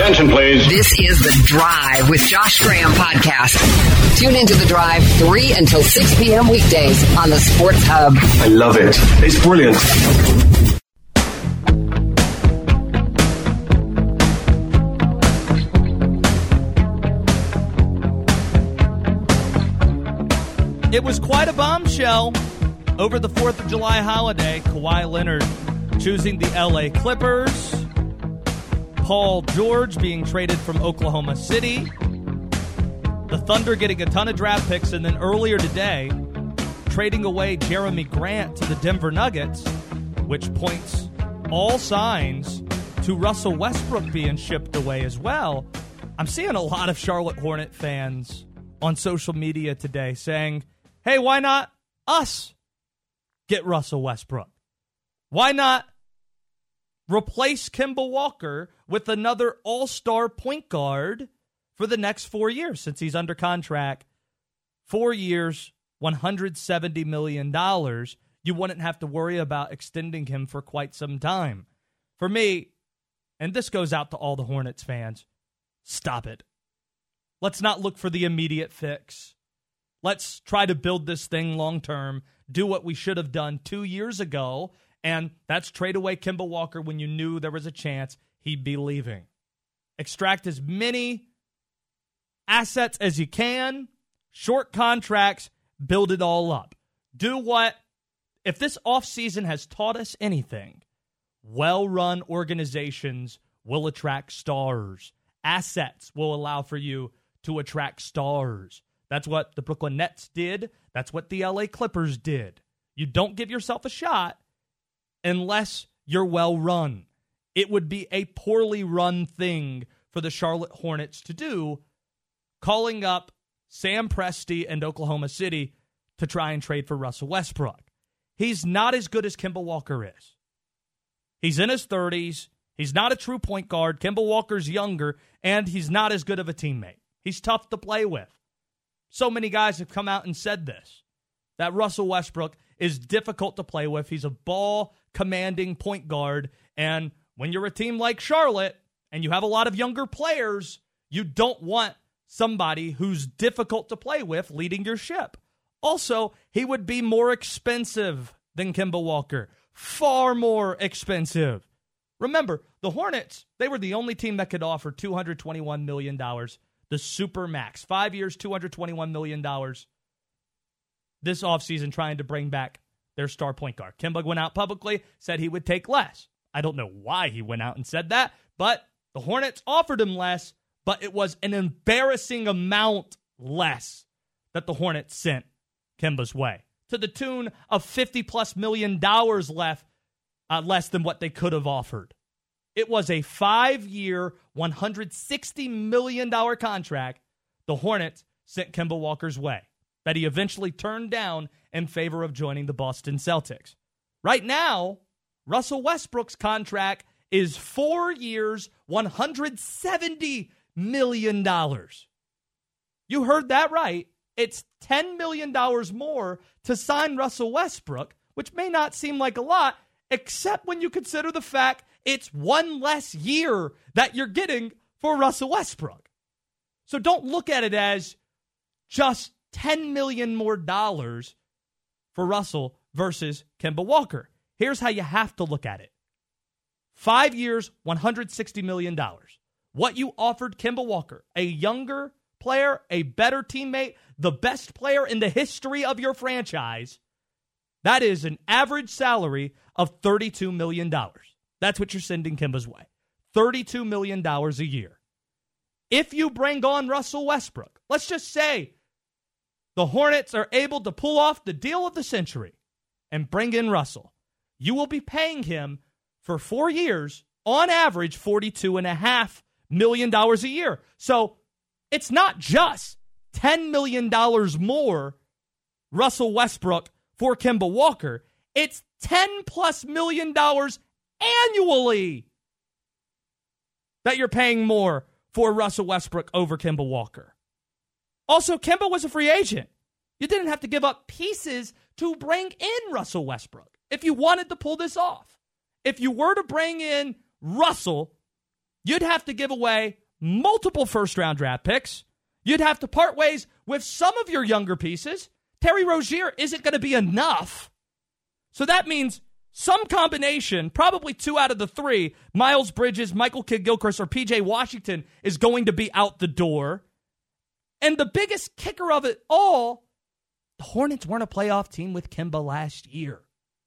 Attention, please. This is The Drive with Josh Graham podcast. Tune into The Drive 3 until 6 p.m. weekdays on the Sports Hub. I love it. It's brilliant. It was quite a bombshell over the 4th of July holiday. Kawhi Leonard choosing the LA Clippers. Paul George being traded from Oklahoma City. The Thunder getting a ton of draft picks. And then earlier today, trading away Jeremy Grant to the Denver Nuggets, which points all signs to Russell Westbrook being shipped away as well. I'm seeing a lot of Charlotte Hornet fans on social media today saying, hey, why not us get Russell Westbrook? Why not replace Kemba Walker with another all-star point guard for the next 4 years since he's under contract? 4 years, $170 million. You wouldn't have to worry about extending him for quite some time. For me, and this goes out to all the Hornets fans, stop it. Let's not look for the immediate fix. Let's try to build this thing long-term, do what we should have done 2 years ago, and that's trade away Kemba Walker when you knew there was a chance he'd be leaving. Extract as many assets as you can, short contracts, build it all up. Do what, if this offseason has taught us anything, well-run organizations will attract stars. Assets will allow for you to attract stars. That's what the Brooklyn Nets did. That's what the LA Clippers did. You don't give yourself a shot unless you're well run. It would be a poorly run thing for the Charlotte Hornets to do, calling up Sam Presti and Oklahoma City to try and trade for Russell Westbrook. He's not as good as Kemba Walker is. He's in his 30s. He's not a true point guard. Kemba Walker's younger, and he's not as good of a teammate. He's tough to play with. So many guys have come out and said this, that Russell Westbrook is difficult to play with. He's a ball-commanding point guard, and when you're a team like Charlotte and you have a lot of younger players, you don't want somebody who's difficult to play with leading your ship. Also, he would be more expensive than Kemba Walker. Far more expensive. Remember, the Hornets, they were the only team that could offer $221 million, the super max. 5 years, $221 million this offseason trying to bring back their star point guard. Kemba went out publicly, said he would take less. I don't know why he went out and said that, but the Hornets offered him less, but it was an embarrassing amount less that the Hornets sent Kemba's way, to the tune of $50+ million less than what they could have offered. It was a 5-year, $160 million contract the Hornets sent Kemba Walker's way that he eventually turned down in favor of joining the Boston Celtics. Right now, Russell Westbrook's contract is 4 years, $170 million. You heard that right. It's $10 million more to sign Russell Westbrook, which may not seem like a lot, except when you consider the fact it's one less year that you're getting for Russell Westbrook. So don't look at it as just $10 million more dollars for Russell versus Kemba Walker. Here's how you have to look at it. 5 years, $160 million. What you offered Kemba Walker, a younger player, a better teammate, the best player in the history of your franchise, that is an average salary of $32 million. That's what you're sending Kemba's way. $32 million a year. If you bring on Russell Westbrook, let's just say the Hornets are able to pull off the deal of the century and bring in Russell, you will be paying him for 4 years, on average, $42.5 million a year. So it's not just $10 million more Russell Westbrook for Kemba Walker. It's $10+ million annually that you're paying more for Russell Westbrook over Kemba Walker. Also, Kemba was a free agent. You didn't have to give up pieces to bring in Russell Westbrook if you wanted to pull this off. If you were to bring in Russell you'd have to give away multiple first-round draft picks. You'd have to part ways with some of your younger pieces. Terry Rozier isn't going to be enough. So that means some combination, probably 2 out of the 3, Miles Bridges, Michael Kidd-Gilchrist, or P.J. Washington is going to be out the door. And the biggest kicker of it all, the Hornets weren't a playoff team with Kemba last year.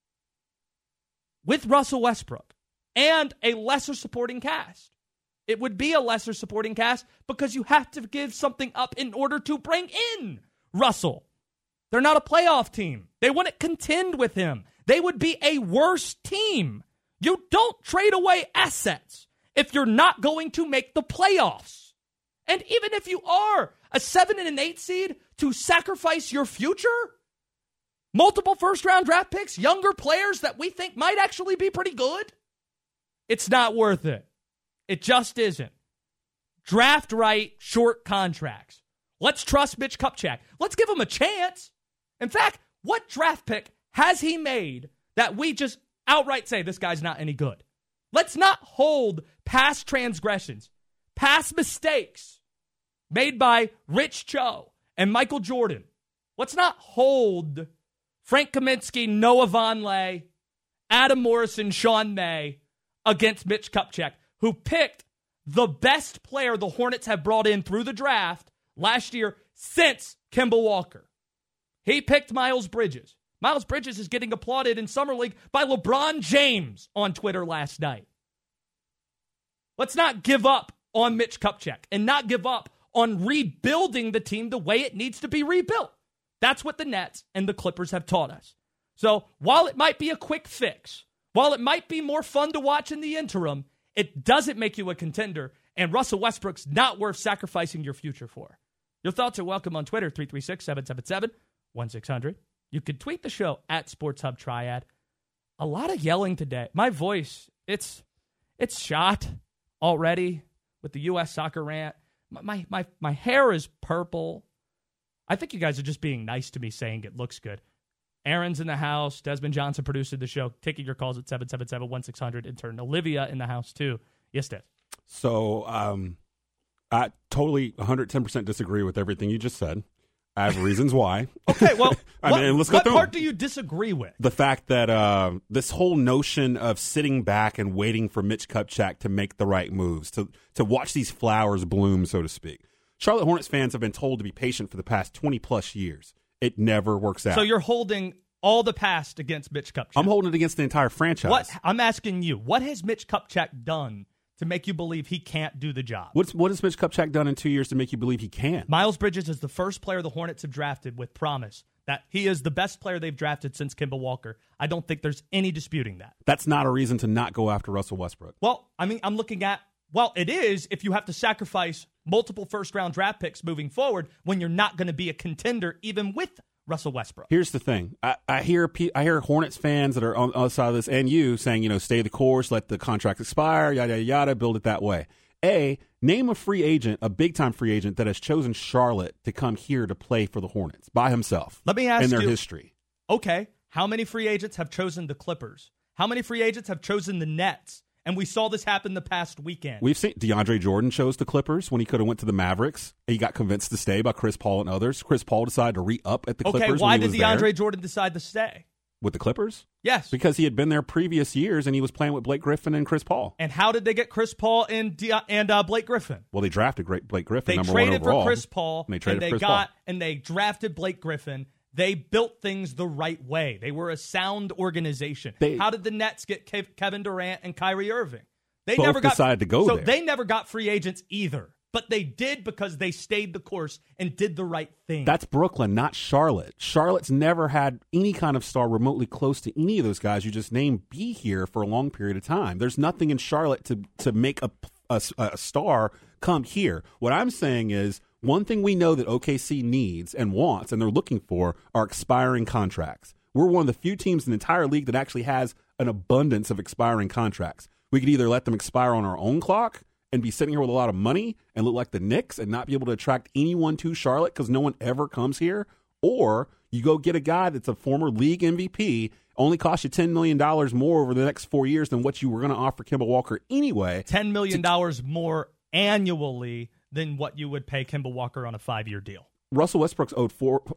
With Russell Westbrook and a lesser supporting cast. It would be a lesser supporting cast because you have to give something up in order to bring in Russell. They're not a playoff team. They wouldn't contend with him. They would be a worse team. You don't trade away assets if you're not going to make the playoffs. And even if you are a 7 and an 8 seed to sacrifice your future, multiple first-round draft picks, younger players that we think might actually be pretty good, it's not worth it. It just isn't. Draft right, short contracts. Let's trust Mitch Kupchak. Let's give him a chance. In fact, what draft pick has he made that we just outright say this guy's not any good? Let's not hold past transgressions, past mistakes made by Rich Cho and Michael Jordan. Let's not hold Frank Kaminsky, Noah Vonleh, Adam Morrison, Sean May against Mitch Kupchak, who picked the best player the Hornets have brought in through the draft last year since Kemba Walker. He picked Miles Bridges. Miles Bridges is getting applauded in Summer League by LeBron James on Twitter last night. Let's not give up on Mitch Kupchak and not give up on rebuilding the team the way it needs to be rebuilt. That's what the Nets and the Clippers have taught us. So while it might be a quick fix, while it might be more fun to watch in the interim, it doesn't make you a contender, and Russell Westbrook's not worth sacrificing your future for. Your thoughts are welcome on Twitter, 336-777-1600. You could tweet the show at Sports Hub Triad. A lot of yelling today. My voice, it's shot already with the U.S. soccer rant. My hair is purple. I think you guys are just being nice to me saying it looks good. Aaron's in the house. Desmond Johnson produced the show. Taking your calls at 777-1600. Intern Olivia in the house, too. Yes, Des. So I totally 110% disagree with everything you just said. I have reasons why. Okay, well, let's go through what part do you disagree with? The fact that this whole notion of sitting back and waiting for Mitch Kupchak to make the right moves, to watch these flowers bloom, so to speak. Charlotte Hornets fans have been told to be patient for the past 20-plus years. It never works out. So you're holding all the past against Mitch Kupchak. I'm holding it against the entire franchise. I'm asking you, what has Mitch Kupchak done to make you believe he can't do the job? What has Mitch Kupchak done in 2 years to make you believe he can? Miles Bridges is the first player the Hornets have drafted with promise that he is the best player they've drafted since Kemba Walker. I don't think there's any disputing that. That's not a reason to not go after Russell Westbrook. Well, I mean, I'm looking at, well, it is if you have to sacrifice multiple first-round draft picks moving forward when you're not going to be a contender even with Russell Westbrook. Here's the thing. I hear Hornets fans that are on the other side of this and you saying, stay the course, let the contract expire, yada, yada, yada, build it that way. Name a free agent, a big-time free agent that has chosen Charlotte to come here to play for the Hornets by himself. Let me ask in their you, history. Okay, how many free agents have chosen the Clippers? How many free agents have chosen the Nets? And we saw this happen the past weekend. We've seen DeAndre Jordan chose the Clippers when he could have went to the Mavericks. He got convinced to stay by Chris Paul and others. Chris Paul decided to re-up at the Clippers. Okay, why did DeAndre there. Jordan decide to stay? With the Clippers? Yes. Because he had been there previous years and he was playing with Blake Griffin and Chris Paul. And how did they get Chris Paul and Blake Griffin? Well, they drafted Blake Griffin, they number one overall. They traded for Chris Paul, and they drafted Blake Griffin. They built things the right way. They were a sound organization. How did the Nets get Kevin Durant and Kyrie Irving? They both never decided to go there. So they never got free agents either. But they did because they stayed the course and did the right thing. That's Brooklyn, not Charlotte. Charlotte's never had any kind of star remotely close to any of those guys you just named be here for a long period of time. There's nothing in Charlotte to make a star come here. What I'm saying is one thing we know that OKC needs and wants and they're looking for are expiring contracts. We're one of the few teams in the entire league that actually has an abundance of expiring contracts. We could either let them expire on our own clock and be sitting here with a lot of money and look like the Knicks and not be able to attract anyone to Charlotte because no one ever comes here, or you go get a guy that's a former league MVP only cost you $10 million more over the next 4 years than what you were going to offer Kemba Walker anyway. $10 million more annually than what you would pay Kemba Walker on a 5-year deal. Russell Westbrook's owed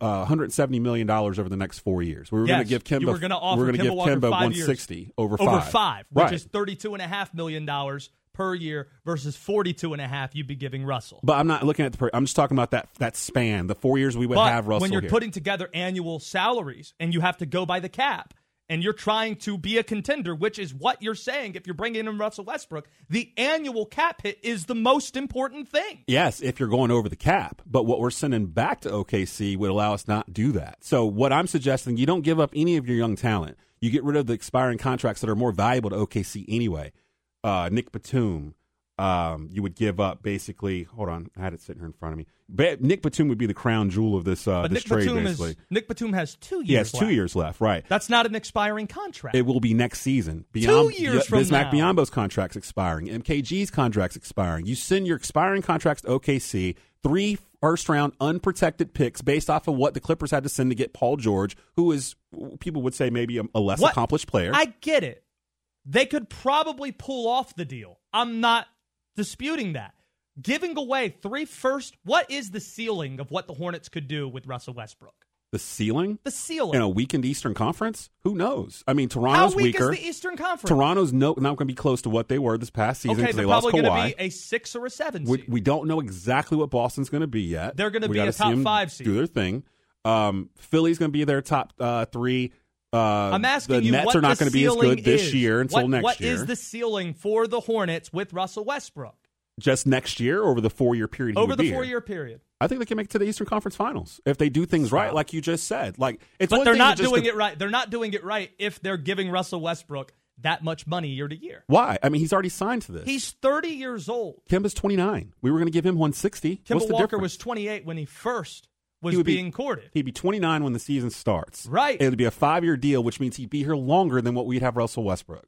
$170 million over the next 4 years. We were going to give Kemba. You were going to offer Kemba Walker 160 years, over 5. Over 5, which right. is $32.5 million per year versus $42.5 you'd be giving Russell. But I'm not looking at I'm just talking about that span, the 4 years we would have Russell when you're here. putting together annual salaries and you have to go by the cap, and you're trying to be a contender, which is what you're saying if you're bringing in Russell Westbrook, the annual cap hit is the most important thing. Yes, if you're going over the cap. But what we're sending back to OKC would allow us not to do that. So what I'm suggesting, you don't give up any of your young talent. You get rid of the expiring contracts that are more valuable to OKC anyway. Nick Batum. You would give up basically. Hold on, I had it sitting here in front of me. Nick Batum would be the crown jewel of this trade. Basically, Nick Batum has 2 years. He has 2 years left. Right. That's not an expiring contract. It will be next season. 2 years from Bismack now. Biyombo's contract's expiring. MKG's contract's expiring. You send your expiring contracts to OKC. 3 first-round unprotected picks based off of what the Clippers had to send to get Paul George, who is people would say maybe a less accomplished player. I get it. They could probably pull off the deal. I'm not disputing that. Giving away 3 first, what is the ceiling of what the Hornets could do with Russell Westbrook? The ceiling? The ceiling. In a weakened Eastern Conference? Who knows? I mean, Toronto's How weak weaker. is the Eastern Conference? Toronto's not going to be close to what they were this past season because they're they lost probably Kawhi. going to be a 6 or a 7 seed. We don't know exactly what Boston's going to be yet. They're going to We be gotta a see top them 5 seed. do their thing. Philly's going to be their top 3. I'm asking the you Nets what are not the going to be as ceiling good this is. year until next year. What is the ceiling for the Hornets with Russell Westbrook? Just next year or over the 4-year period? Over the 4-year period. I think they can make it to the Eastern Conference Finals if they do things right, like you just said. Like it's But one they're thing not to just doing it right. They're not doing it right if they're giving Russell Westbrook that much money year to year. Why? I mean, he's already signed to this. He's 30 years old. Kemba's 29. We were going to give him 160. Kemba What's the Walker difference? was 28 when he first was He would being courted. He'd be 29 when the season starts. Right. It would be a 5-year deal, which means he'd be here longer than what we'd have Russell Westbrook.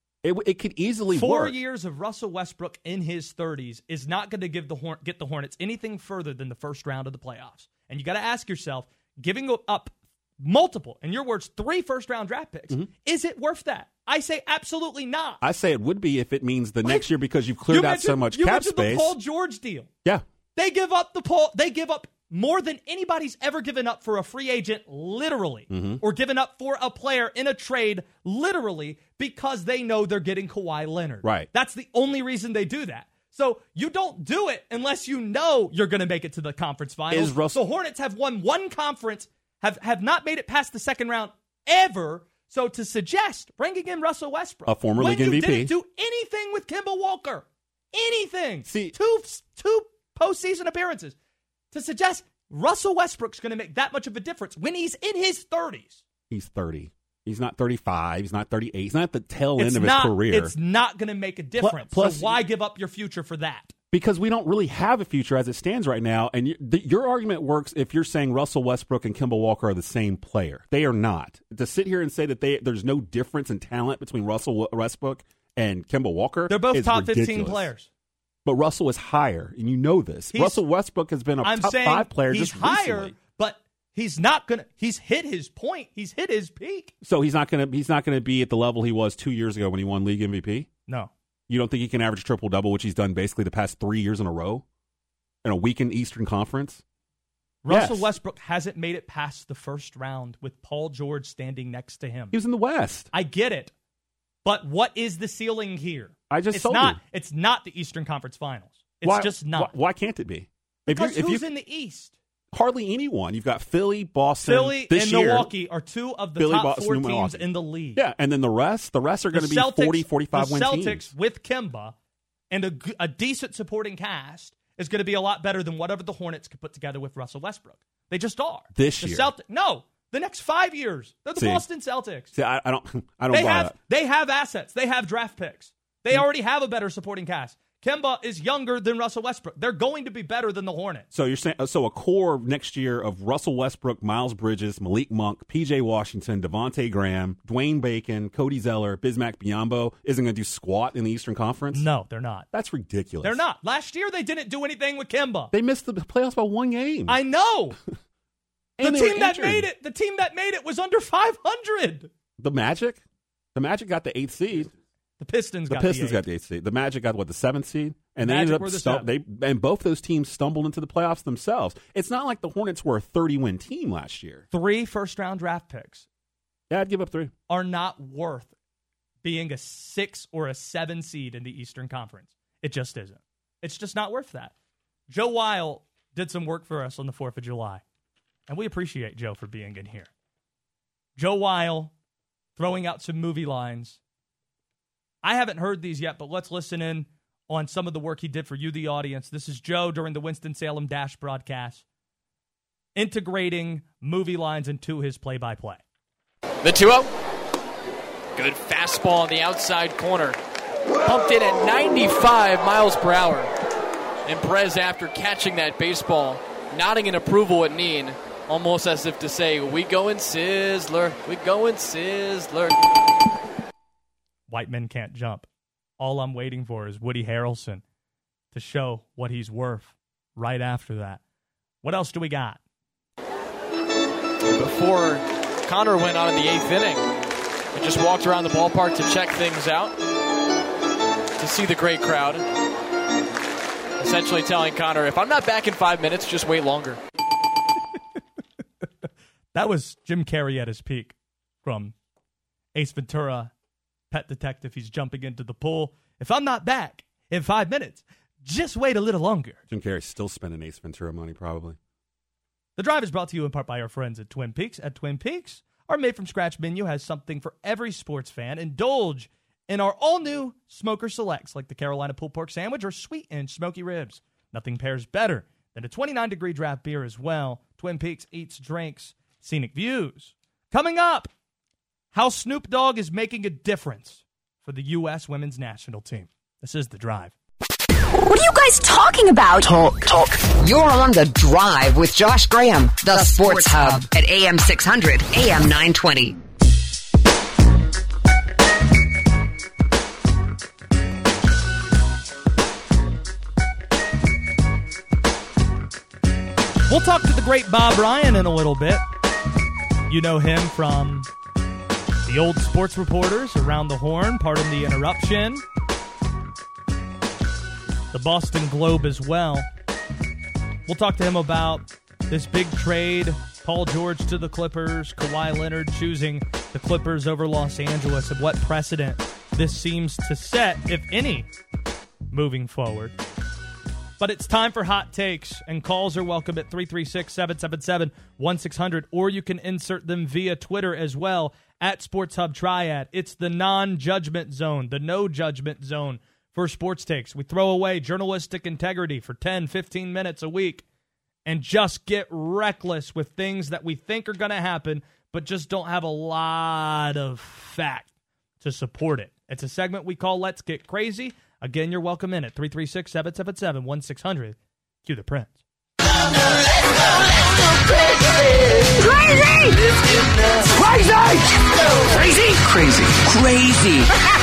It could easily 4 work. years of Russell Westbrook in his 30s is not going to get the Hornets anything further than the first round of the playoffs. And you got to ask yourself, giving up multiple, in your words, 3 first-round draft picks, is it worth that? I say absolutely not. I say it would be if it means the next year because you've cleared out so much cap space. The Paul George deal. Yeah. They give up more than anybody's ever given up for a free agent, literally, or given up for a player in a trade, literally, because they know they're getting Kawhi Leonard. Right. That's the only reason they do that. So you don't do it unless you know you're going to make it to the conference finals. The Hornets have won one conference, have not made it past the second round ever. So to suggest bringing in Russell Westbrook, a former league MVP, you didn't do anything with Kemba Walker, anything. See, two postseason appearances. To suggest Russell Westbrook's going to make that much of a difference when he's in his 30s. He's 30. He's not 35. He's not 38. He's not at the tail end of his career. It's not going to make a difference. Plus, so why give up your future for that? Because we don't really have a future as it stands right now. And your argument works if you're saying Russell Westbrook and Kemba Walker are the same player. They are not. To sit here and say that there's no difference in talent between Russell Westbrook and Kemba Walker, they're both top 15 ridiculous. Players. But Russell is higher, and you know this. Russell Westbrook has been a top 5 player just recently. He's higher, but he's not gonna. He's hit his point. He's hit his peak. So he's not gonna be at the level he was 2 years ago when he won league MVP. No, you don't think he can average triple double, which he's done basically the past 3 years in a row, in a weakened Eastern Conference. Russell Westbrook hasn't made it past the first round with Paul George standing next to him. He was in the West. I get it, but what is the ceiling here? It's not the Eastern Conference Finals. It's just not. Why can't it be? Because who's in the East? Hardly anyone. You've got Philly, Boston, and Milwaukee are 2 of the top 4 teams Milwaukee. in the league. Yeah, and then the rest are going to be 40, 45 win teams. The Celtics with Kemba and a decent supporting cast is going to be a lot better than whatever the Hornets could put together with Russell Westbrook. They just are. This year. The next 5 years. They're the Boston Celtics. See, I don't buy that. They have assets. They have draft picks. They already have a better supporting cast. Kemba is younger than Russell Westbrook. They're going to be better than the Hornets. So you're saying a core next year of Russell Westbrook, Miles Bridges, Malik Monk, P.J. Washington, Devontae Graham, Dwayne Bacon, Cody Zeller, Bismack Biyombo isn't going to do squat in the Eastern Conference? No, they're not. That's ridiculous. They're not. Last year they didn't do anything with Kemba. They missed the playoffs by 1 game. I know. The team that made it was under 500. The Magic? The Magic got the 8th seed. The Pistons got the the 8th seed. The Magic got, the 7th seed? And they Magic ended up and both those teams stumbled into the playoffs themselves. It's not like the Hornets were a 30-win team last year. 3 first-round draft picks. Yeah, I'd give up 3. Are not worth being a 6 or a 7 seed in the Eastern Conference. It just isn't. It's just not worth that. Joe Weil did some work for us on the 4th of July, and we appreciate Joe for being in here. Joe Weil throwing out some movie lines. I haven't heard these yet, but let's listen in on some of the work he did for you, the audience. This is Joe during the Winston-Salem Dash broadcast, integrating movie lines into his play-by-play. The 2-0. Good fastball on the outside corner. Pumped in at 95 miles per hour. And Perez, after catching that baseball, nodding in approval at Neen, almost as if to say, we going Sizzler, we going Sizzler. White men can't jump. All I'm waiting for is Woody Harrelson to show what he's worth right after that. What else do we got? Before Connor went on in the 8th inning, he just walked around the ballpark to check things out, to see the great crowd. Essentially telling Connor, if I'm not back in 5 minutes, just wait longer. That was Jim Carrey at his peak from Ace Ventura, Pet Detective. He's jumping into the pool. If I'm not back in 5 minutes, just wait a little longer. Jim Carrey's still spending Ace Ventura money, probably. The Drive is brought to you in part by our friends at Twin Peaks. At Twin Peaks, our made-from-scratch menu has something for every sports fan. Indulge in our all-new Smoker Selects, like the Carolina Pulled Pork Sandwich or Sweet and Smoky Ribs. Nothing pairs better than a 29-degree draft beer as well. Twin Peaks eats, drinks, scenic views. Coming up, how Snoop Dogg is making a difference for the U.S. women's national team. This is The Drive. What are you guys talking about? Talk. You're on The Drive with Josh Graham, the Sports Hub at AM 600, AM 920. We'll talk to the great Bob Ryan in a little bit. You know him from the old sports reporters, Around the Horn, Pardon the Interruption, the Boston Globe as well. We'll talk to him about this big trade, Paul George to the Clippers, Kawhi Leonard choosing the Clippers over Los Angeles, and what precedent this seems to set, if any, moving forward. But it's time for hot takes, and calls are welcome at 336-777-1600, or you can insert them via Twitter as well, at Sports Hub Triad. It's the non-judgment zone, the no-judgment zone for sports takes. We throw away journalistic integrity for 10, 15 minutes a week and just get reckless with things that we think are going to happen, but just don't have a lot of fact to support it. It's a segment we call Let's Get Crazy. Again, you're welcome in at 336-777-1600. Cue the Prince. Crazy!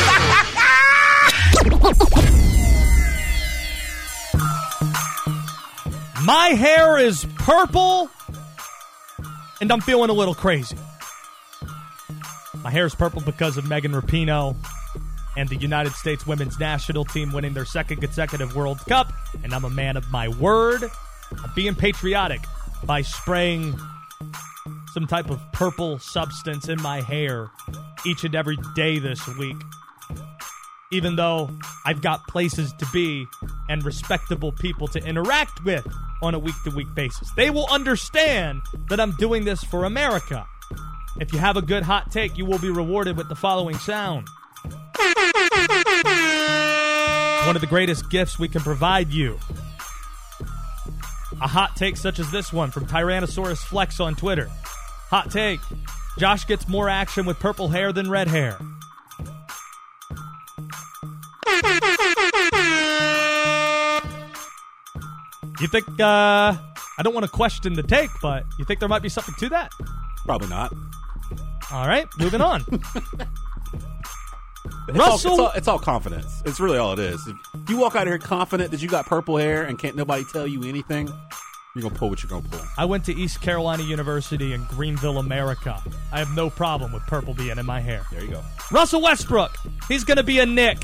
My hair is purple, and I'm feeling a little crazy. My hair is purple because of Megan Rapinoe and the United States women's national team winning their second consecutive World Cup, and I'm a man of my word. I'm being patriotic by spraying some type of purple substance in my hair each and every day this week, even though I've got places to be and respectable people to interact with on a week-to-week basis. They will understand that I'm doing this for America. If you have a good hot take, you will be rewarded with the following sound. One of the greatest gifts we can provide you. A hot take such as this one from Tyrannosaurus Flex on Twitter. Hot take. Josh gets more action with purple hair than red hair. You think, I don't want to question the take, but you think there might be something to that? Probably not. All right, moving on. It's all confidence. It's really all it is. If you walk out of here confident that you got purple hair and can't nobody tell you anything, You're going to pull what you're going to pull. I went to East Carolina University in Greenville, America. I have no problem with purple being in my hair. There you go. Russell Westbrook. He's going to be a Knick.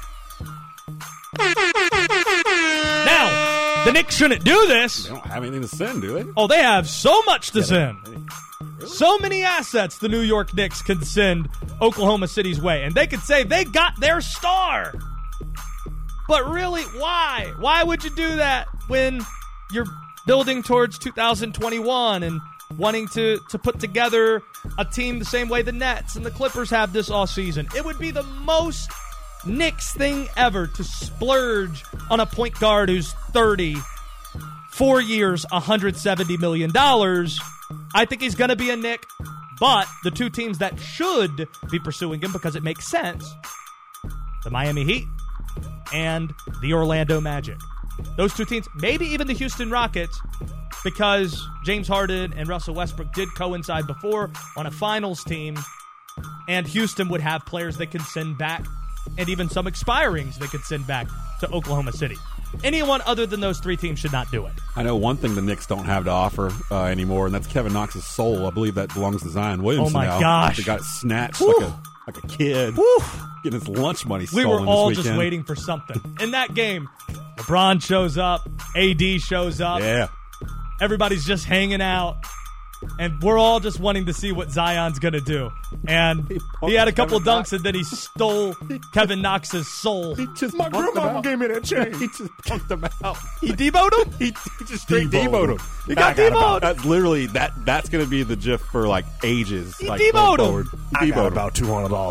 Now, the Knicks shouldn't do this. They don't have anything to send, do they? Oh, they have so much to send. So many assets the New York Knicks can send Oklahoma City's way. And they could say they got their star. But really, why? Why would you do that when you're building towards 2021 and wanting to put together a team the same way the Nets and the Clippers have this offseason? It would be the most Knicks thing ever to splurge on a point guard who's 30, 4 years, $170 million. I think he's going to be a Knick, but the two teams that should be pursuing him because it makes sense, the Miami Heat and the Orlando Magic. Those two teams, maybe even the Houston Rockets, because James Harden and Russell Westbrook did coincide before on a finals team, and Houston would have players they can send back, and even some expirings they could send back to Oklahoma City. Anyone other than those three teams should not do it. I know one thing the Knicks don't have to offer anymore, and that's Kevin Knox's soul. I believe that belongs to Zion Williamson now. Oh, my gosh. They got it snatched Woo. like a kid. Woo. Getting his lunch money We stolen were all this just weekend. waiting for something. In that game, LeBron shows up, AD shows up. Yeah. Everybody's just hanging out. And we're all just wanting to see what Zion's going to do. And he had a couple Kevin dunks, Knox. and then he stole Kevin Knox's soul. He just My punked him grandmama out. gave me that chain. He just punked him out. He deboed him? He just straight Deboed demoted him. him. He got demoted. That's literally that's going to be the GIF for like ages. He like, demoted going him. forward. I got Demoted him. about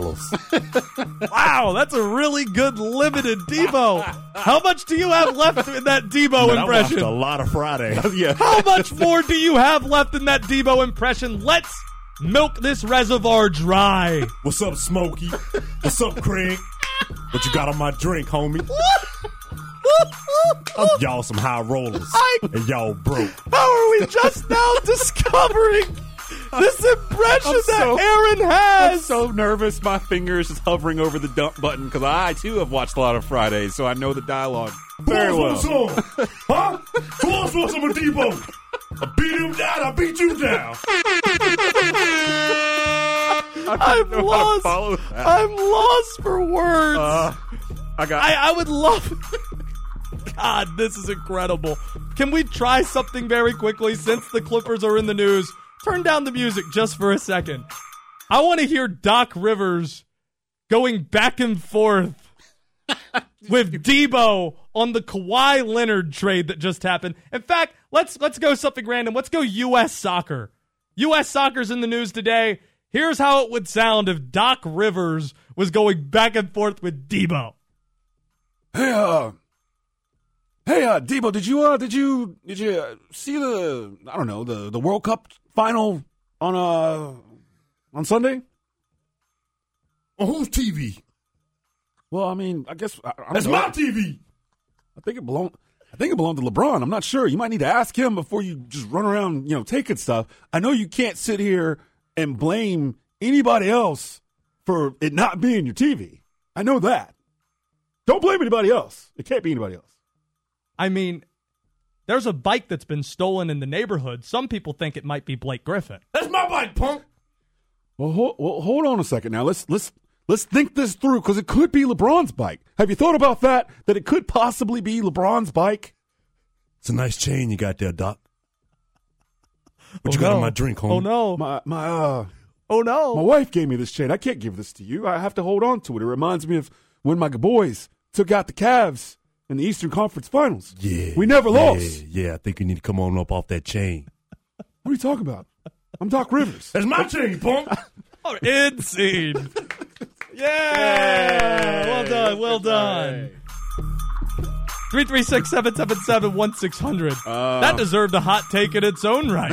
$200. Wow, that's a really good limited Debo. How much do you have left in that Debo I watched impression? a lot of Friday. Yeah. How much more do you have left in that Debo impression? Let's milk this reservoir dry. What's up, Smokey? What's up, Craig? What you got on my drink, homie? Y'all some high rollers, and y'all broke. How are we just now discovering this impression that Aaron has? I'm so nervous. My finger is just hovering over the dump button because I, too, have watched a lot of Fridays, so I know the dialogue very well. Who else want some? Huh? Who else wants some of Debo? I beat him down. I beat you down. I'm lost. I'm lost for words. I would love. God, this is incredible. Can we try something very quickly since the Clippers are in the news? Turn down the music just for a second. I want to hear Doc Rivers going back and forth with Debo on the Kawhi Leonard trade that just happened. In fact, let's go something random. Let's go U.S. soccer. U.S. soccer's in the news today. Here's how it would sound if Doc Rivers was going back and forth with Debo. Hey, Debo, did you see the World Cup final on Sunday? On whose TV? Well, I mean, I guess That's my TV. I think it belonged to LeBron. I'm not sure. You might need to ask him before you just run around, taking stuff. I know you can't sit here and blame anybody else for it not being your TV. I know that. Don't blame anybody else. It can't be anybody else. I mean, there's a bike that's been stolen in the neighborhood. Some people think it might be Blake Griffin. That's my bike, punk. Well, hold on a second now. Let's think this through because it could be LeBron's bike. Have you thought about that? That it could possibly be LeBron's bike? It's a nice chain you got there, Doc. What you got on my drink, homie? Oh, no. My wife gave me this chain. I can't give this to you. I have to hold on to it. It reminds me of when my boys took out the Cavs in the Eastern Conference Finals. Yeah. We never lost. Yeah, I think you need to come on up off that chain. What are you talking about? I'm Doc Rivers. That's my chain, punk. Oh, end scene. Yeah. Well done. 336-777-1600. That deserved a hot take in its own right.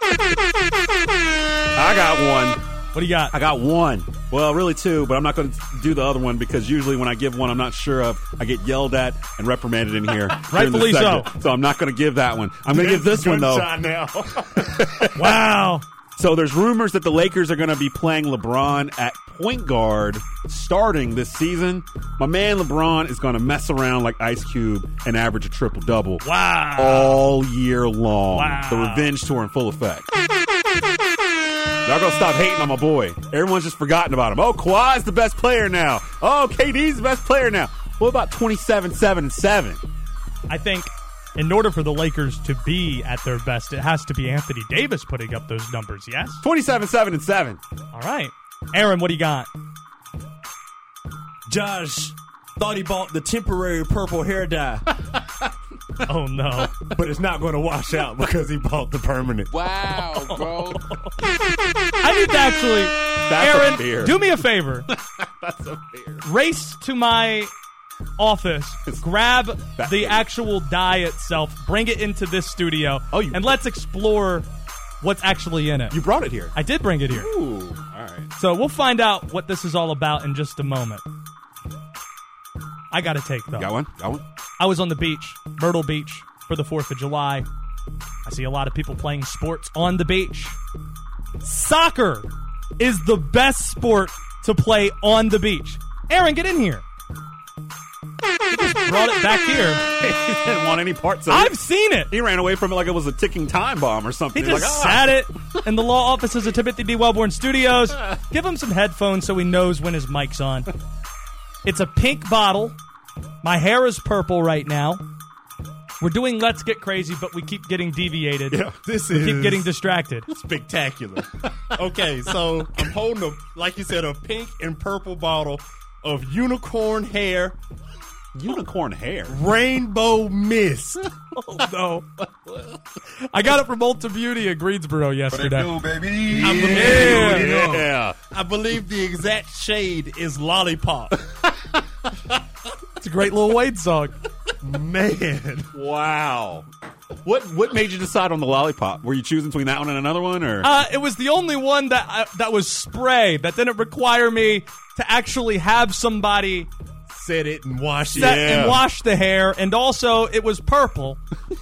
I got one. What do you got? I got one. Well, really two, but I'm not going to do the other one because usually when I give one I'm not sure of, I get yelled at and reprimanded in here. Rightfully so. So I'm not going to give that one. I'm going to give this one, though. Now. Wow. So there's rumors that the Lakers are going to be playing LeBron at point guard starting this season, my man LeBron is going to mess around like Ice Cube and average a triple-double all year long. Wow. The revenge tour in full effect. Y'all gonna stop hating on my boy. Everyone's just forgotten about him. Oh, Kawhi's the best player now. Oh, KD's the best player now. What about 27-7-7? I think in order for the Lakers to be at their best, it has to be Anthony Davis putting up those numbers, yes? 27-7-7. All right. Aaron, what do you got? Josh thought he bought the temporary purple hair dye, Oh, no. but it's not going to wash out because he bought the permanent. Wow, bro. I need to actually, That's a Aaron, fear. do me a favor. That's a fear. Race to my office, grab Back the in. actual dye itself, bring it into this studio, and let's explore what's actually in it. You brought it here. I did bring it here. Ooh, all right. So we'll find out what this is all about in just a moment. I got to take, though. Got one? I was on the beach, Myrtle Beach, for the 4th of July. I see a lot of people playing sports on the beach. Soccer is the best sport to play on the beach. Aaron, get in here. He just brought it back here. He didn't want any parts of it. I've seen it. He ran away from it like it was a ticking time bomb or something. He He's just like, sat it in the law offices of Timothy D. Wellborn Studios. Give him some headphones so he knows when his mic's on. It's a pink bottle. My hair is purple right now. We're doing Let's Get Crazy, but we keep getting deviated. Yeah, this we is keep getting distracted. spectacular. Okay, so I'm holding, like you said, a pink and purple bottle of unicorn hair, Unicorn hair. rainbow mist. Oh, no. I got it from Ulta Beauty in Greensboro yesterday. Yeah. I believe the exact shade is Lollipop. It's a great Lil Wayne song. Man. Wow. What made you decide on the lollipop? Were you choosing between that one and another one, or? It was the only one that was spray that didn't require me to actually have somebody Set it and wash it. set and wash the hair, and also it was purple.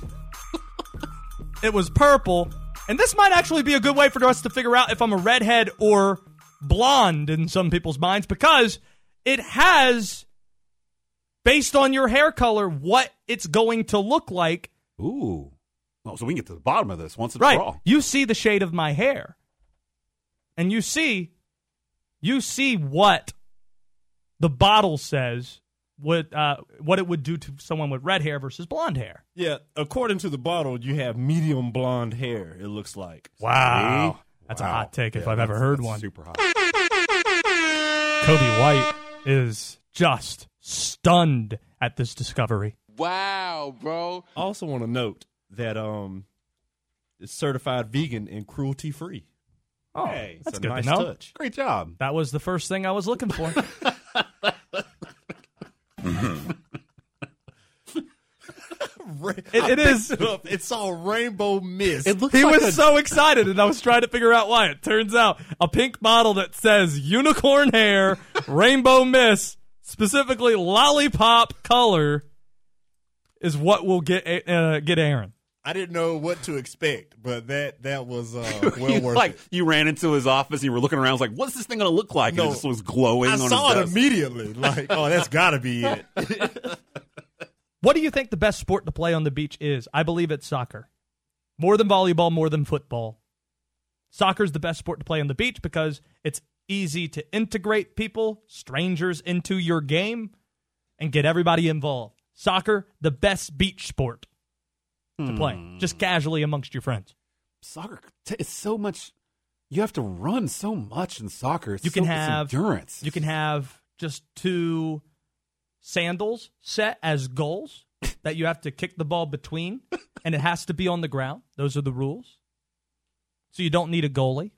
It was purple, and this might actually be a good way for us to figure out if I'm a redhead or blonde in some people's minds, because it has, based on your hair color, what it's going to look like. Ooh. Oh, so we can get to the bottom of this once and Right. for all. You see the shade of my hair, and you see what the bottle says what it would do to someone with red hair versus blonde hair. Yeah, according to the bottle, you have medium blonde hair, it looks like. Wow. That's a hot take if I've ever heard one. Super hot. Kobe White is just stunned at this discovery. Wow, bro. I also want to note that it's certified vegan and cruelty free. Oh, Hey, that's it's a good nice to know. touch. Great job. That was the first thing I was looking for. It is. It's all rainbow mist. It looks He like was so excited, and I was trying to figure out why. It turns out a pink bottle that says unicorn hair, rainbow mist, specifically lollipop color, is what will get Aaron. I didn't know what to expect, but that was well worth like it. you ran into his office, you were looking around, was like, "What's this thing going to look like?" And No. it just was glowing. I on saw his it desk. immediately. Like, oh, that's got to be it. What do you think the best sport to play on the beach is? I believe it's soccer. More than volleyball, more than football. Soccer's the best sport to play on the beach because it's easy to integrate people, strangers, into your game and get everybody involved. Soccer, the best beach sport to play, just casually amongst your friends. Soccer is so much. You have to run so much in soccer. It's You can it's have endurance. You can have just 2 sandals set as goals that you have to kick the ball between, and it has to be on the ground. Those are the rules. So you don't need a goalie.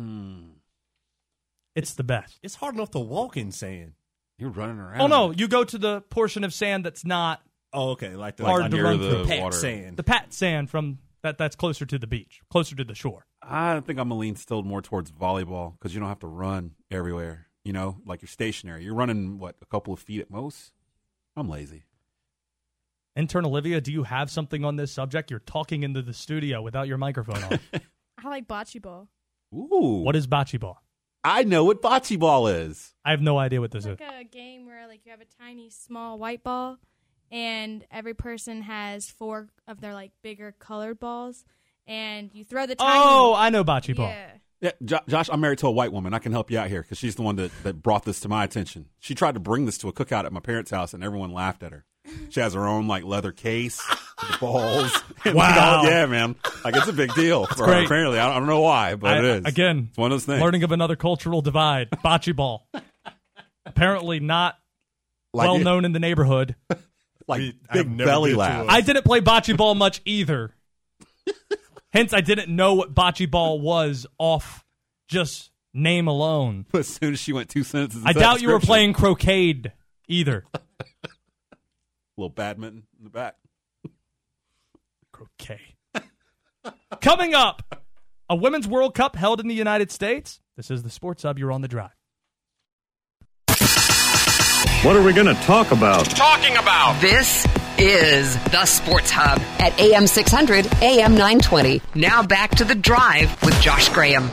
It's the best. It's hard enough to walk in sand. You're running around. Oh, no, you go to the portion of sand that's not Oh, okay. Like the hard to near run the through. pat water. sand. The pat sand from that's closer to the beach, closer to the shore. I think I'm gonna lean still more towards volleyball because you don't have to run everywhere. You know, like you're stationary. You're running a couple of feet at most. I'm lazy. Intern Olivia, do you have something on this subject? You're talking into the studio without your microphone on. I like bocce ball. Ooh, What is bocce ball? I know what bocce ball is. I have no idea what this is. It's like a game where like you have a tiny, small white ball, and every person has 4 of their like bigger colored balls, and you throw the tiny. Oh, I know bocce ball. Yeah, Josh, I'm married to a white woman. I can help you out here because she's the one that brought this to my attention. She tried to bring this to a cookout at my parents' house, and everyone laughed at her. She has her own like leather case with the balls. Wow. Yeah, man. Like it's a big deal for her, apparently. I don't know why, but it is. Again, it's one of those things. Learning of another cultural divide. Bocce ball. Apparently not well known in the neighborhood. Like big belly laugh. I didn't play bocce ball much either. Hence, I didn't know what bocce ball was off just name alone. As soon as she went 2 sentences, I doubt you were playing croquet either. A little badminton in the back. Croquet. Coming up, a Women's World Cup held in the United States. This is the Sports Hub. You're on the drive. What are we going to talk about? This is the Sports Hub at AM 600, AM 920. Now back to the drive with Josh Graham.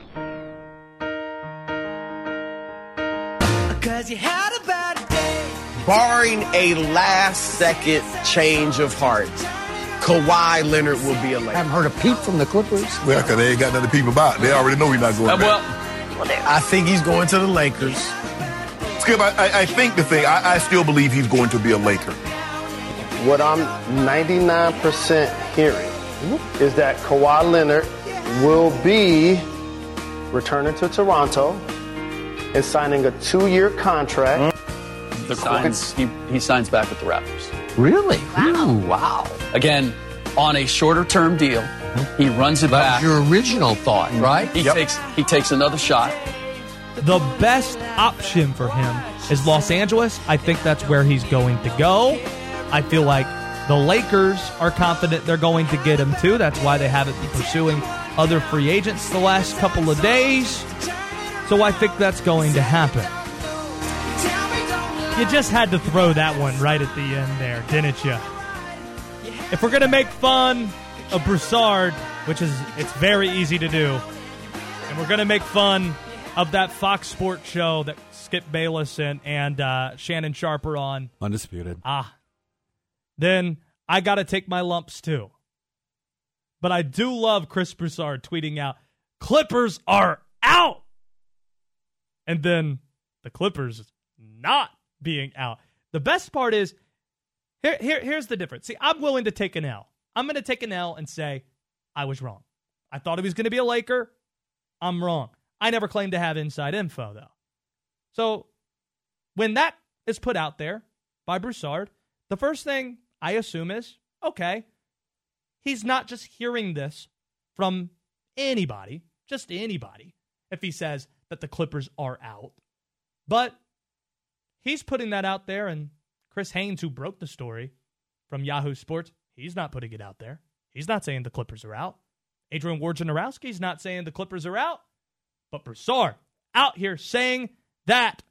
Barring a last-second change of heart, Kawhi Leonard will be a Laker. I haven't heard a peep from the Clippers. Well, because they ain't got nothing to peep about. They already know he's not going back. I think he's going to the Lakers. Skip, I think the thing, I still believe he's going to be a Laker. What I'm 99% hearing is that Kawhi Leonard will be returning to Toronto and signing a 2-year contract. He signs back with the Raptors. Really? Wow. Again, on a shorter-term deal. He runs it back. That was your original thought, right? He takes another shot. The best option for him is Los Angeles. I think that's where he's going to go. I feel like the Lakers are confident they're going to get him too. That's why they haven't been pursuing other free agents the last couple of days. So I think that's going to happen. You just had to throw that one right at the end there, didn't you? If we're going to make fun of Broussard, which is it's very easy to do, and we're going to make fun of that Fox Sports show that Skip Bayless and Shannon Sharp are on. Undisputed. Then I got to take my lumps too. But I do love Chris Broussard tweeting out, Clippers are out! And then the Clippers not being out. The best part is, here's the difference. See, I'm willing to take an L. I'm going to take an L and say, I was wrong. I thought he was going to be a Laker. I'm wrong. I never claimed to have inside info, though. So when that is put out there by Broussard, the first thing I assume is, okay, he's not just hearing this from anybody, just anybody, if he says that the Clippers are out. But he's putting that out there, and Chris Haynes, who broke the story from Yahoo Sports, he's not putting it out there. He's not saying the Clippers are out. Adrian Wojnarowski's not saying the Clippers are out. But Broussard out here saying that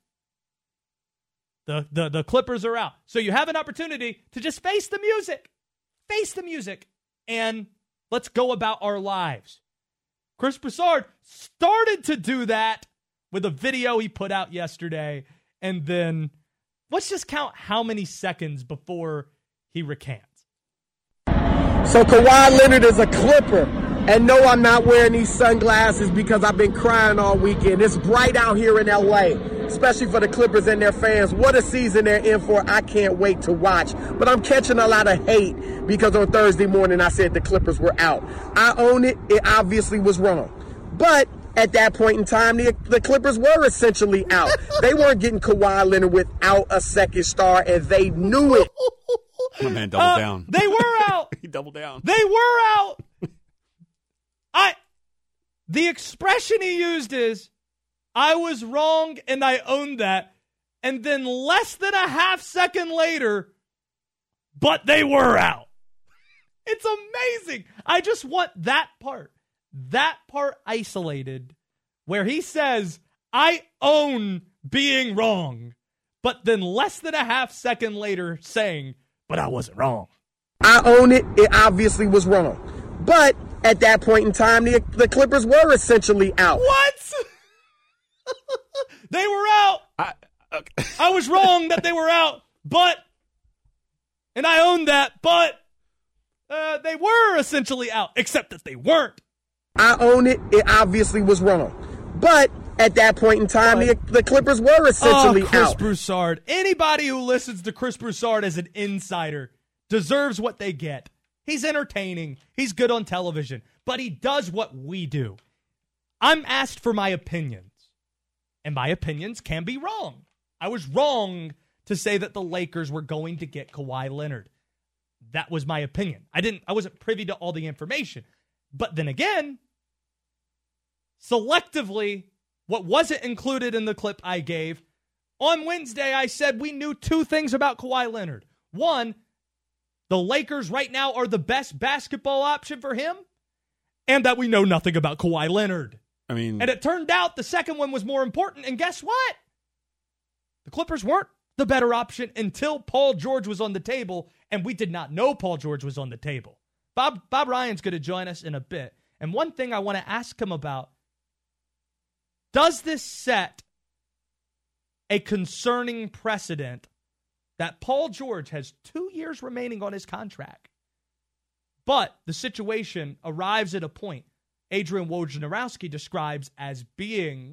the Clippers are out. So you have an opportunity to just face the music. Face the music. And let's go about our lives. Chris Broussard started to do that with a video he put out yesterday. And then let's just count how many seconds before he recants. So Kawhi Leonard is a Clipper. And no, I'm not wearing these sunglasses because I've been crying all weekend. It's bright out here in L.A., especially for the Clippers and their fans. What a season they're in for. I can't wait to watch. But I'm catching a lot of hate because on Thursday morning I said the Clippers were out. I own it. It obviously was wrong. But at that point in time, the Clippers were essentially out. They weren't getting Kawhi Leonard without a second star, and they knew it. My man doubled down. They were out. He doubled down. They were out. The expression he used is, I was wrong and I owned that. And then less than a half second later, but they were out. It's amazing. I just want that part isolated where he says, I own being wrong. But then less than a half second later saying, but I wasn't wrong. I own it. It obviously was wrong. But at that point in time, the Clippers were essentially out. What? They were out. I was wrong that they were out, and I own that, but they were essentially out, except that they weren't. I own it. It obviously was wrong. But at that point in time, the Clippers were essentially Chris out. Broussard. Anybody who listens to Chris Broussard as an insider deserves what they get. He's entertaining. He's good on television. But he does what we do. I'm asked for my opinions. And my opinions can be wrong. I was wrong to say that the Lakers were going to get Kawhi Leonard. That was my opinion. I wasn't privy to all the information. But then again, selectively, what wasn't included in the clip I gave, on Wednesday I said we knew two things about Kawhi Leonard. One, the Lakers right now are the best basketball option for him, and that we know nothing about Kawhi Leonard. And it turned out the second one was more important, and guess what? The Clippers weren't the better option until Paul George was on the table, and we did not know Paul George was on the table. Bob Ryan's going to join us in a bit, and one thing I want to ask him about, does this set a concerning precedent that Paul George has 2 years remaining on his contract, but the situation arrives at a point Adrian Wojnarowski describes as being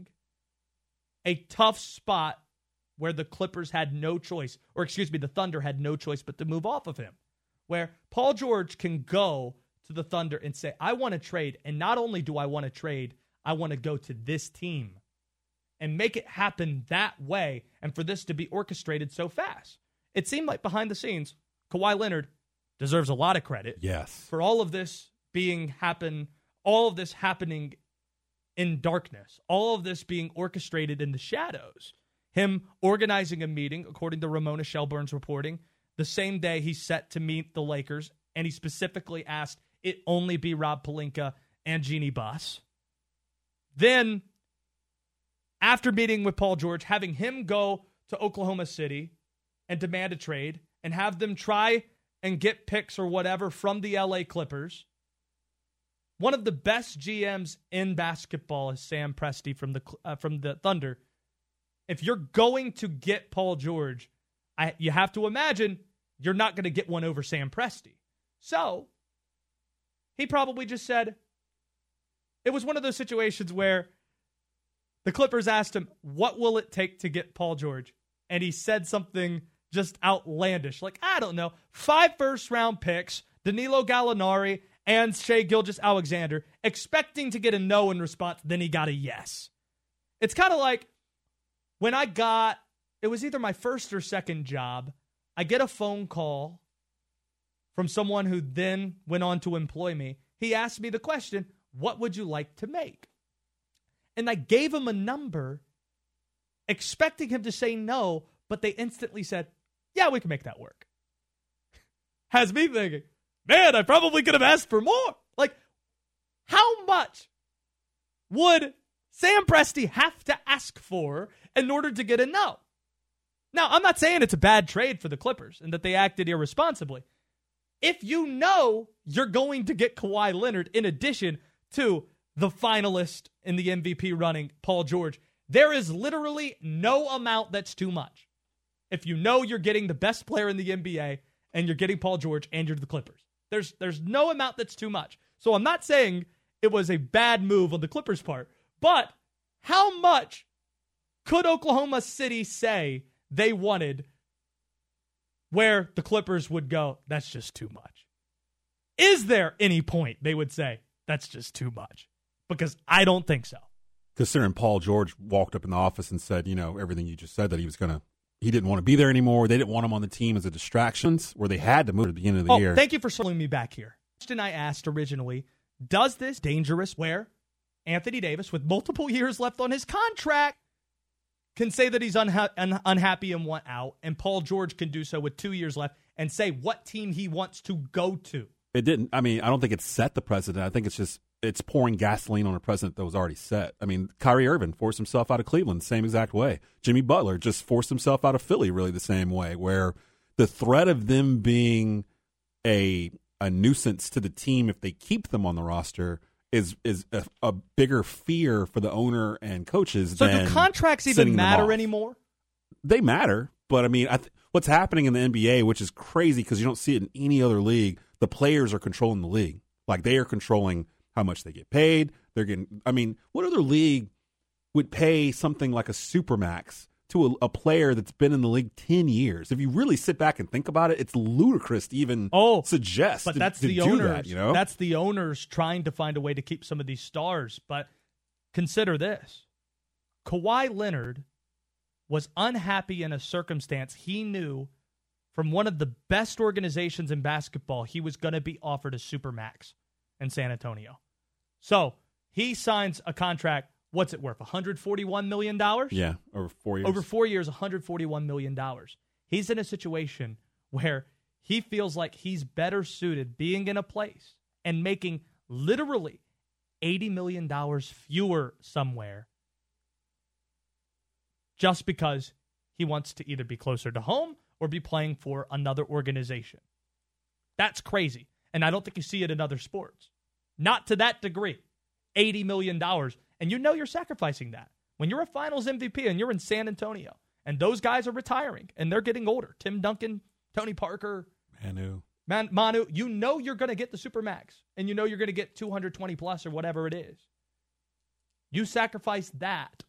a tough spot where the Clippers had no choice, or the Thunder had no choice but to move off of him, where Paul George can go to the Thunder and say, I want to trade, and not only do I want to trade, I want to go to this team and make it happen that way, and for this to be orchestrated so fast. It seemed like behind the scenes, Kawhi Leonard deserves a lot of credit. Yes. For all of this all of this happening in darkness, all of this being orchestrated in the shadows. Him organizing a meeting, according to Ramona Shelburne's reporting, the same day he's set to meet the Lakers, and he specifically asked it only be Rob Pelinka and Jeannie Buss. Then, after meeting with Paul George, having him go to Oklahoma City and demand a trade and have them try and get picks or whatever from the LA Clippers. One of the best GMs in basketball is Sam Presti from the Thunder. If you're going to get Paul George, you have to imagine you're not going to get one over Sam Presti. So, he probably just said, it was one of those situations where the Clippers asked him, what will it take to get Paul George? And he said something just outlandish, like, I don't know, 5 first-round picks, Danilo Gallinari, and Shai Gilgeous-Alexander, expecting to get a no in response, then he got a yes. It's kind of like when it was either my first or second job, I get a phone call from someone who then went on to employ me. He asked me the question, what would you like to make? And I gave him a number, expecting him to say no, but they instantly said, yeah, we can make that work. Has me thinking, man, I probably could have asked for more. Like, how much would Sam Presti have to ask for in order to get a no? Now, I'm not saying it's a bad trade for the Clippers and that they acted irresponsibly. If you know you're going to get Kawhi Leonard in addition to the finalist in the MVP running, Paul George, there is literally no amount that's too much. If you know you're getting the best player in the NBA and you're getting Paul George and you're the Clippers. There's no amount that's too much. So I'm not saying it was a bad move on the Clippers' part, but how much could Oklahoma City say they wanted where the Clippers would go, that's just too much? Is there any point they would say, that's just too much? Because I don't think so. Considering Paul George walked up in the office and said, everything you just said, that he didn't want to be there anymore. They didn't want him on the team as a distraction, where they had to move at the beginning of the year. Thank you for circling me back here. The question I asked originally, does this dangerous where Anthony Davis, with multiple years left on his contract, can say that he's unhappy and want out, and Paul George can do so with 2 years left and say what team he wants to go to? It didn't. I don't think it set the precedent. I think it's pouring gasoline on a precedent that was already set. Kyrie Irving forced himself out of Cleveland the same exact way. Jimmy Butler just forced himself out of Philly really the same way, where the threat of them being a nuisance to the team if they keep them on the roster is a bigger fear for the owner and coaches. So than do contracts even sending them matter off. anymore? They matter, but I mean, what's happening in the NBA, which is crazy because you don't see it in any other league, the players are controlling the league. Like, they are controlling how much they get paid. They're getting. I mean, what other league would pay something like a supermax to a player that's been in the league 10 years? If you really sit back and think about it, it's ludicrous to even suggest. But to, that's to the do owners. that, you know? That's the owners trying to find a way to keep some of these stars. But consider this: Kawhi Leonard was unhappy in a circumstance he knew from one of the best organizations in basketball he was going to be offered a supermax in San Antonio. So he signs a contract. What's it worth? $141 million? Yeah, over 4 years. Over 4 years, $141 million. He's in a situation where he feels like he's better suited being in a place and making literally $80 million fewer somewhere just because he wants to either be closer to home or be playing for another organization. That's crazy. And I don't think you see it in other sports. Not to that degree. $80 million. And you know you're sacrificing that. When you're a finals MVP and you're in San Antonio and those guys are retiring and they're getting older, Tim Duncan, Tony Parker, Manu, you know you're going to get the Supermax and you know you're going to get 220 plus or whatever it is. You sacrifice that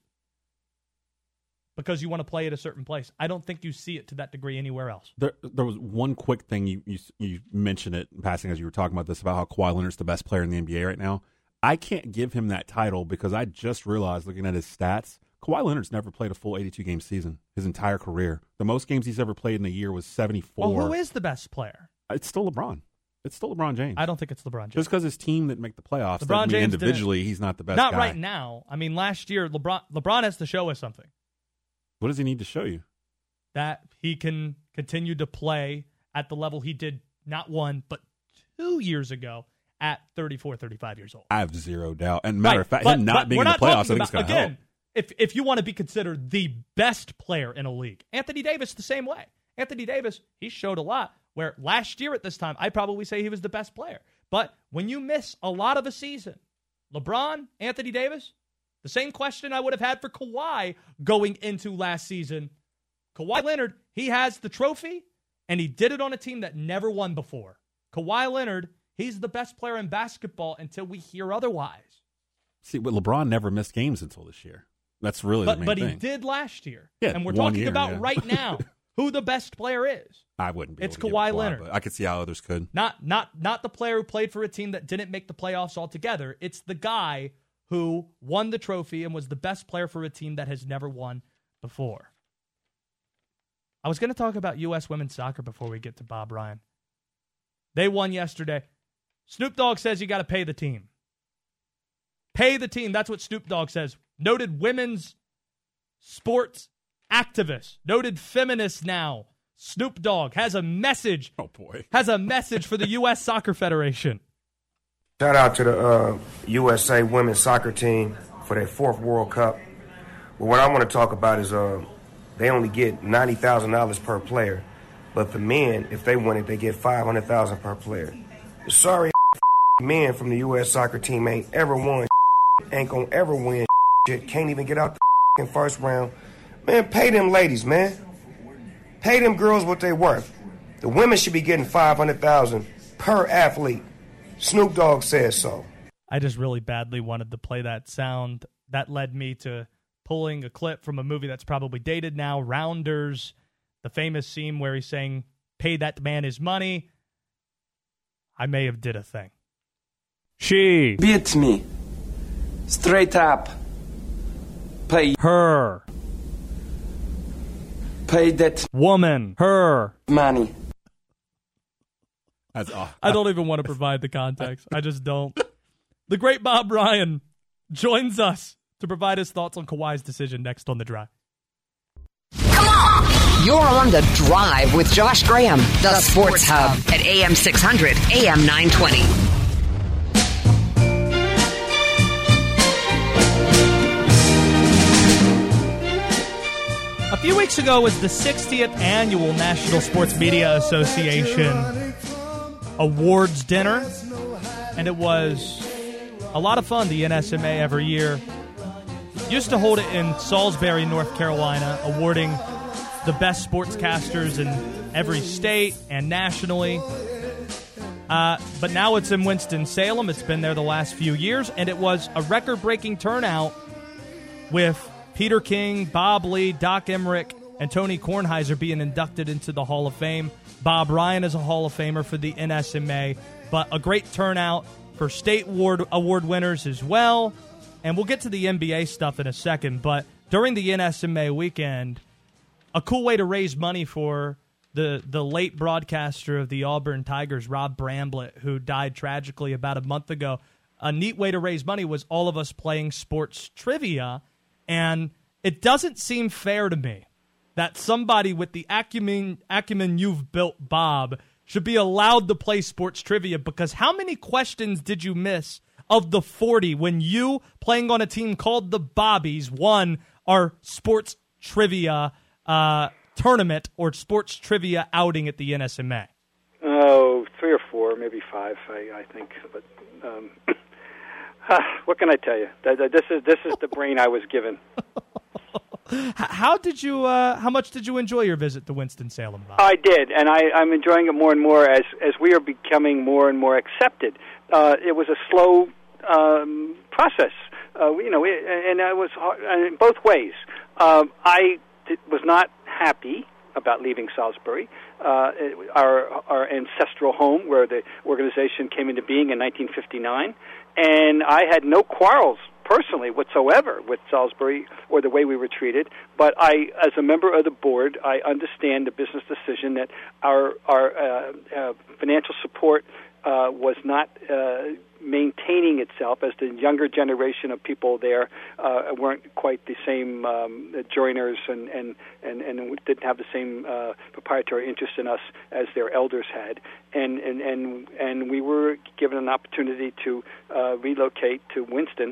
because you want to play at a certain place. I don't think you see it to that degree anywhere else. There was one quick thing you mentioned it in passing as you were talking about this, about how Kawhi Leonard's the best player in the NBA right now. I can't give him that title because I just realized, looking at his stats, Kawhi Leonard's never played a full 82-game season his entire career. The most games he's ever played in a year was 74. Well, who is the best player? It's still LeBron. It's still LeBron James. I don't think it's LeBron James. Just because his team didn't make the playoffs, LeBron doesn't mean James individually didn't. He's not the best Not guy. right now. I mean, last year, LeBron has to show us something. What does he need to show you? That he can continue to play at the level he did not 1, but 2 years ago at 34, 35 years old. I have zero doubt. And matter of fact, him not being in the playoffs, I think it's going to help. If you want to be considered the best player in a league, Anthony Davis the same way. Anthony Davis, he showed a lot, where last year at this time, I'd probably say he was the best player. But when you miss a lot of a season, LeBron, Anthony Davis, the same question I would have had for Kawhi going into last season. Kawhi Leonard, he has the trophy, and he did it on a team that never won before. Kawhi Leonard, he's the best player in basketball until we hear otherwise. See, but LeBron never missed games until this year. That's really the main But thing. he did last year. Yeah, and we're 1 talking year, about yeah. right now who the best player is. I wouldn't be. It's able to give Kawhi it Leonard. but I could see how others could. Not the player who played for a team that didn't make the playoffs altogether. It's the guy who won the trophy and was the best player for a team that has never won before. I was going to talk about U.S. women's soccer before we get to Bob Ryan. They won yesterday. Snoop Dogg says you got to pay the team. Pay the team. That's what Snoop Dogg says. Noted women's sports activist. Noted feminist now. Snoop Dogg has a message. Oh, boy. Has a message for the U.S. Soccer Federation. Shout out to the USA women's soccer team for their 4th World Cup. But what I want to talk about is they only get $90,000 per player. But the men, if they win it, they get $500,000 per player. The sorry men from the U.S. soccer team ain't ever won, ain't gonna ever win, can't even get out the first round. Man, pay them ladies, man. Pay them girls what they worth. The women should be getting $500,000 per athlete. Snoop Dogg says so. I just really badly wanted to play that sound. That led me to pulling a clip from a movie that's probably dated now, Rounders, the famous scene where he's saying, pay that man his money. I may have did a thing. She beat me. Straight up. Pay her. Pay that woman her money. That's awesome. I don't even want to provide the context. I just don't. The great Bob Ryan joins us to provide his thoughts on Kawhi's decision next on The Drive. You're on The Drive with Josh Graham, the Sports Hub at AM 600, AM 920. A few weeks ago was the 60th annual National Sports Media Association Awards dinner, and it was A lot of fun, the NSMA every year. Used to hold it in Salisbury, North Carolina, awarding the best sportscasters in every state and nationally. But now it's in Winston-Salem. It's been there the last few years, and it was a record-breaking turnout with Peter King, Bob Lee, Doc Emmerich, and Tony Kornheiser being inducted into the Hall of Fame. Bob Ryan is a Hall of Famer for the NSMA, but a great turnout for state award winners as well. And we'll get to the NBA stuff in a second, but during the NSMA weekend, a cool way to raise money for the late broadcaster of the Auburn Tigers, Rob Bramblett, who died tragically about a month ago. A neat way to raise money was all of us playing sports trivia, and it doesn't seem fair to me that somebody with the acumen you've built, Bob, should be allowed to play sports trivia, because how many questions did you miss of the 40 when you, playing on a team called the Bobbies, won our sports trivia tournament or sports trivia outing at the NSMA? Oh, 3 or 4, maybe 5, I think. But what can I tell you? This is the brain I was given. How much did you enjoy your visit to Winston-Salem, Bob? I did, and I'm enjoying it more and more as we are becoming more and more accepted. It was a slow process, and it was in both ways. I was not happy about leaving Salisbury, our ancestral home where the organization came into being in 1959, and I had no quarrels personally whatsoever with Salisbury or the way we were treated, but as a member of the board, I understand the business decision that our financial support was not maintaining itself, as the younger generation of people there weren't quite the same joiners and didn't have the same proprietary interest in us as their elders had, and we were given an opportunity to relocate to Winston.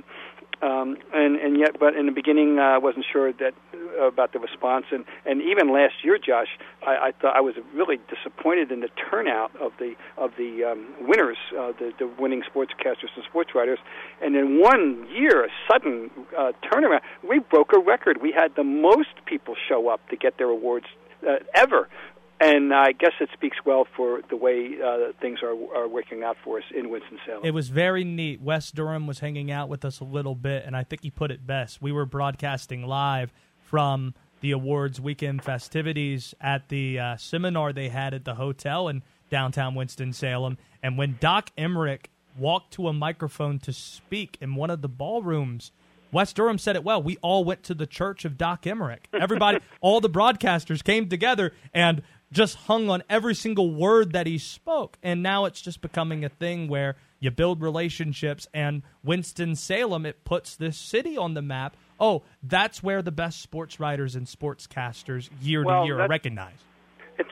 And yet, but in the beginning, I wasn't sure about the response, and even last year, Josh, I thought I was really disappointed in the turnout of the winners, the winning sportscasters and sports writers, and in 1 year, a sudden turnaround. We broke a record. We had the most people show up to get their awards ever. And I guess it speaks well for the way things are working out for us in Winston-Salem. It was very neat. Wes Durham was hanging out with us a little bit, and I think he put it best. We were broadcasting live from the awards weekend festivities at the seminar they had at the hotel in downtown Winston-Salem. And when Doc Emmerich walked to a microphone to speak in one of the ballrooms, Wes Durham said it well. We all went to the church of Doc Emmerich. Everybody, all the broadcasters came together and just hung on every single word that he spoke. And now it's just becoming a thing where you build relationships, and Winston-Salem, it puts this city on the map. Oh, that's where the best sports writers and sportscasters year to year are recognized. It's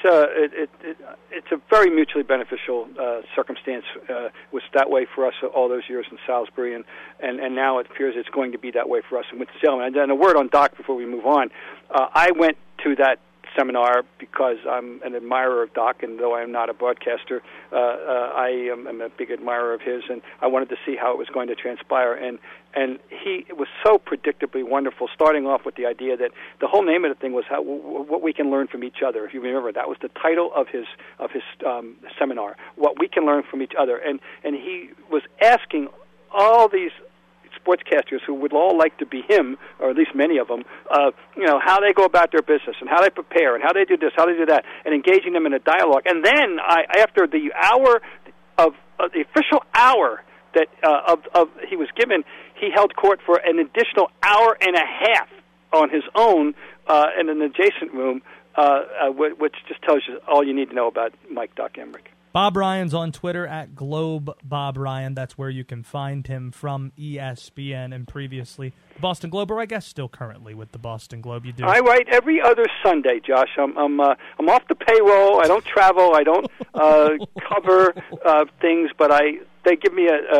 a very mutually beneficial circumstance. It was that way for us all those years in Salisbury, and now it appears it's going to be that way for us in Winston-Salem. And a word on Doc before we move on. I went to that seminar because I'm an admirer of Doc, and though I am not a broadcaster, I am a big admirer of his, and I wanted to see how it was going to transpire. And he was so predictably wonderful, starting off with the idea that the whole name of the thing was what we can learn from each other. If you remember, that was the title of his seminar, what we can learn from each other. And he was asking all these sportscasters who would all like to be him, or at least many of them, how they go about their business and how they prepare and how they do this, how they do that, and engaging them in a dialogue. And then after the hour of the official hour that he was given, he held court for an additional hour and a half on his own in an adjacent room, which just tells you all you need to know about Mike Doc Emmerich. Bob Ryan's on Twitter at Globe Bob Ryan. That's where you can find him from ESPN and previously Boston Globe, or I guess still currently with the Boston Globe. You do. I write every other Sunday, Josh. I'm off the payroll. I don't travel. I don't cover things, but they give me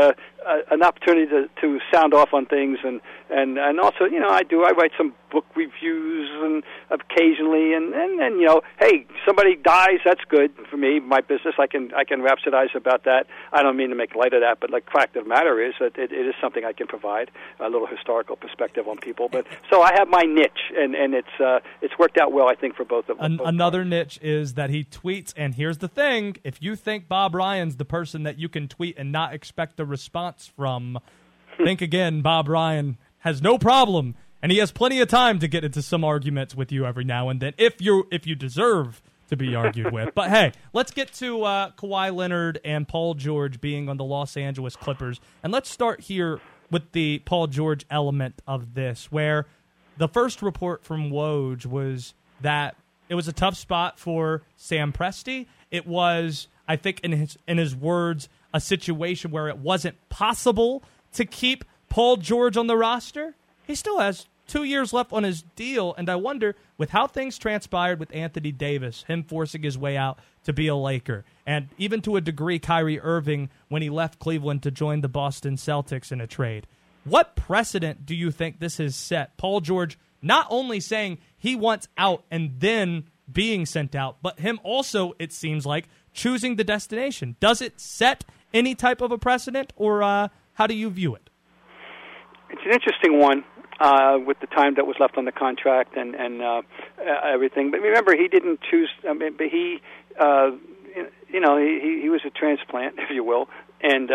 an opportunity to sound off on things, and also, I write some book reviews and occasionally, and hey, somebody dies, that's good for me, my business. I can rhapsodize about that. I don't mean to make light of that, but the fact of the matter is that it is something I can provide a little historical perspective on people. But so I have my niche, and it's worked out well, I think, for both of them. Another niche is that he tweets, and here's the thing: if you think Bob Ryan's the person that you can tweet and not expect a response from, think again. Bob Ryan has no problem, and he has plenty of time to get into some arguments with you every now and then, if you deserve to be argued with. But hey, let's get to Kawhi Leonard and Paul George being on the Los Angeles Clippers, and let's start here with the Paul George element of this, where the first report from Woj was that it was a tough spot for Sam Presti. It was, I think, in his words, a situation where it wasn't possible to keep Paul George on the roster. He still has 2 years left on his deal, and I wonder, with how things transpired with Anthony Davis, him forcing his way out to be a Laker, and even to a degree Kyrie Irving when he left Cleveland to join the Boston Celtics in a trade, what precedent do you think this has set? Paul George not only saying he wants out and then being sent out, but him also, it seems like, choosing the destination. Does it set any type of a precedent, or how do you view it? It's an interesting one with the time that was left on the contract and everything. But remember, he didn't choose. But he was a transplant, if you will, and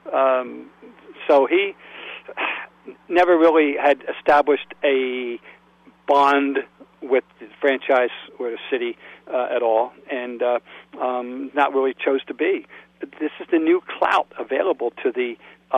so he never really had established a bond with the franchise or the city at all, and not really chose to be. This is the new clout available to the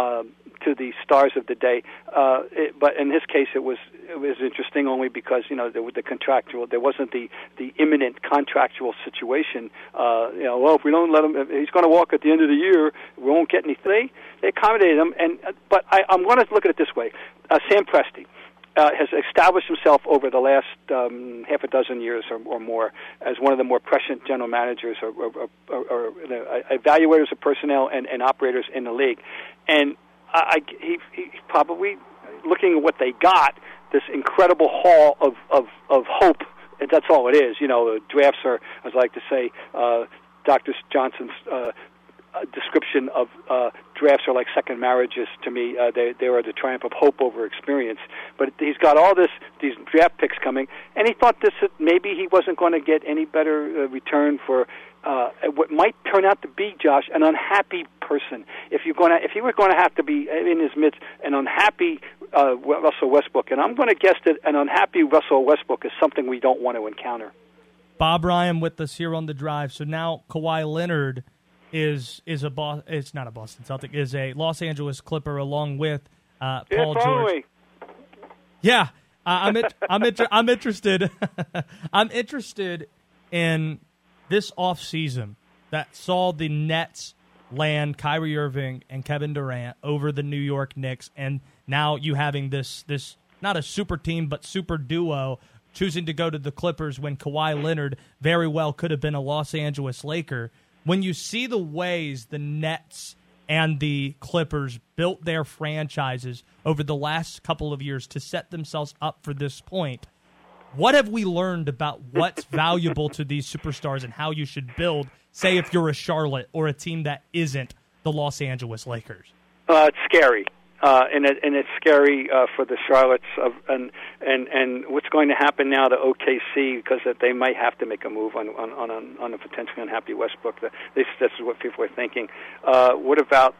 stars of the day. But in his case, it was interesting only because the contractual, there wasn't the imminent contractual situation. Well, if we don't let him, if he's going to walk at the end of the year, we won't get anything. They accommodated him, but I'm going to look at it this way: Sam Presti has established himself over the last half a dozen years or more as one of the more prescient general managers or evaluators of personnel and operators in the league. And he probably, looking at what they got, this incredible haul of hope. And that's all it is. Drafts are, as I like to say, Dr. Johnson's description of drafts are like second marriages to me. They are the triumph of hope over experience. But he's got all these draft picks coming, and he thought maybe he wasn't going to get any better return for what might turn out to be, Josh, an unhappy person. If you were going to have to be in his midst an unhappy Russell Westbrook, and I'm going to guess that an unhappy Russell Westbrook is something we don't want to encounter. Bob Ryan with us here on The Drive. So now Kawhi Leonard it's not a Boston Celtic, is a Los Angeles Clipper along with Paul George. Yeah, I'm interested. I'm interested in this offseason that saw the Nets land Kyrie Irving and Kevin Durant over the New York Knicks, and now you having this not a super team but super duo choosing to go to the Clippers when Kawhi Leonard very well could have been a Los Angeles Laker. When you see the ways the Nets and the Clippers built their franchises over the last couple of years to set themselves up for this point, what have we learned about what's valuable to these superstars and how you should build, say, if you're a Charlotte or a team that isn't the Los Angeles Lakers? It's scary. And it's scary for the Charlottes and what's going to happen now to OKC, because they might have to make a move on a potentially unhappy Westbrook. This is what people are thinking. What about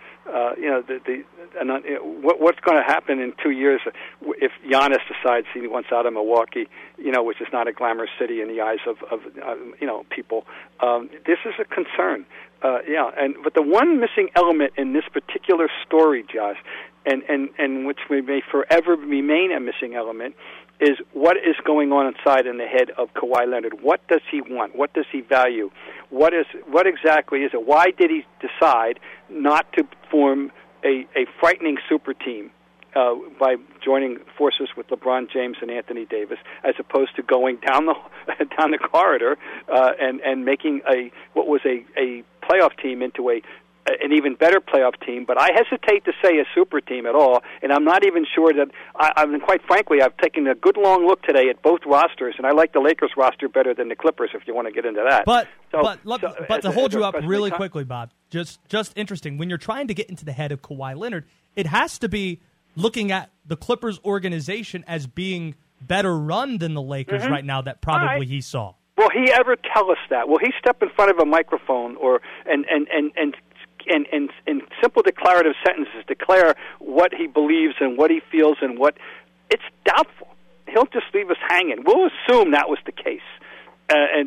what's going to happen in 2 years if Giannis decides he wants out of Milwaukee, which is not a glamorous city in the eyes of people. This is a concern. But the one missing element in this particular story, Josh, and which may forever remain a missing element, is what is going on inside in the head of Kawhi Leonard. What does he want? What does he value? What exactly is it? Why did he decide not to form a frightening super team by joining forces with LeBron James and Anthony Davis, as opposed to going down the corridor and making what was a playoff team into a an even better playoff team, but I hesitate to say a super team at all, and I'm not even sure that, I mean, quite frankly, I've taken a good long look today at both rosters, and I like the Lakers roster better than the Clippers, if you want to get into that. But to hold you up really quickly, Bob, just interesting, when you're trying to get into the head of Kawhi Leonard, it has to be looking at the Clippers organization as being better run than the Lakers right now that probably he saw. Will he ever tell us that? Will he step in front of a microphone or and in simple declarative sentences declare what he believes and what he feels and what? It's doubtful. He'll just leave us hanging. We'll assume that was the case. I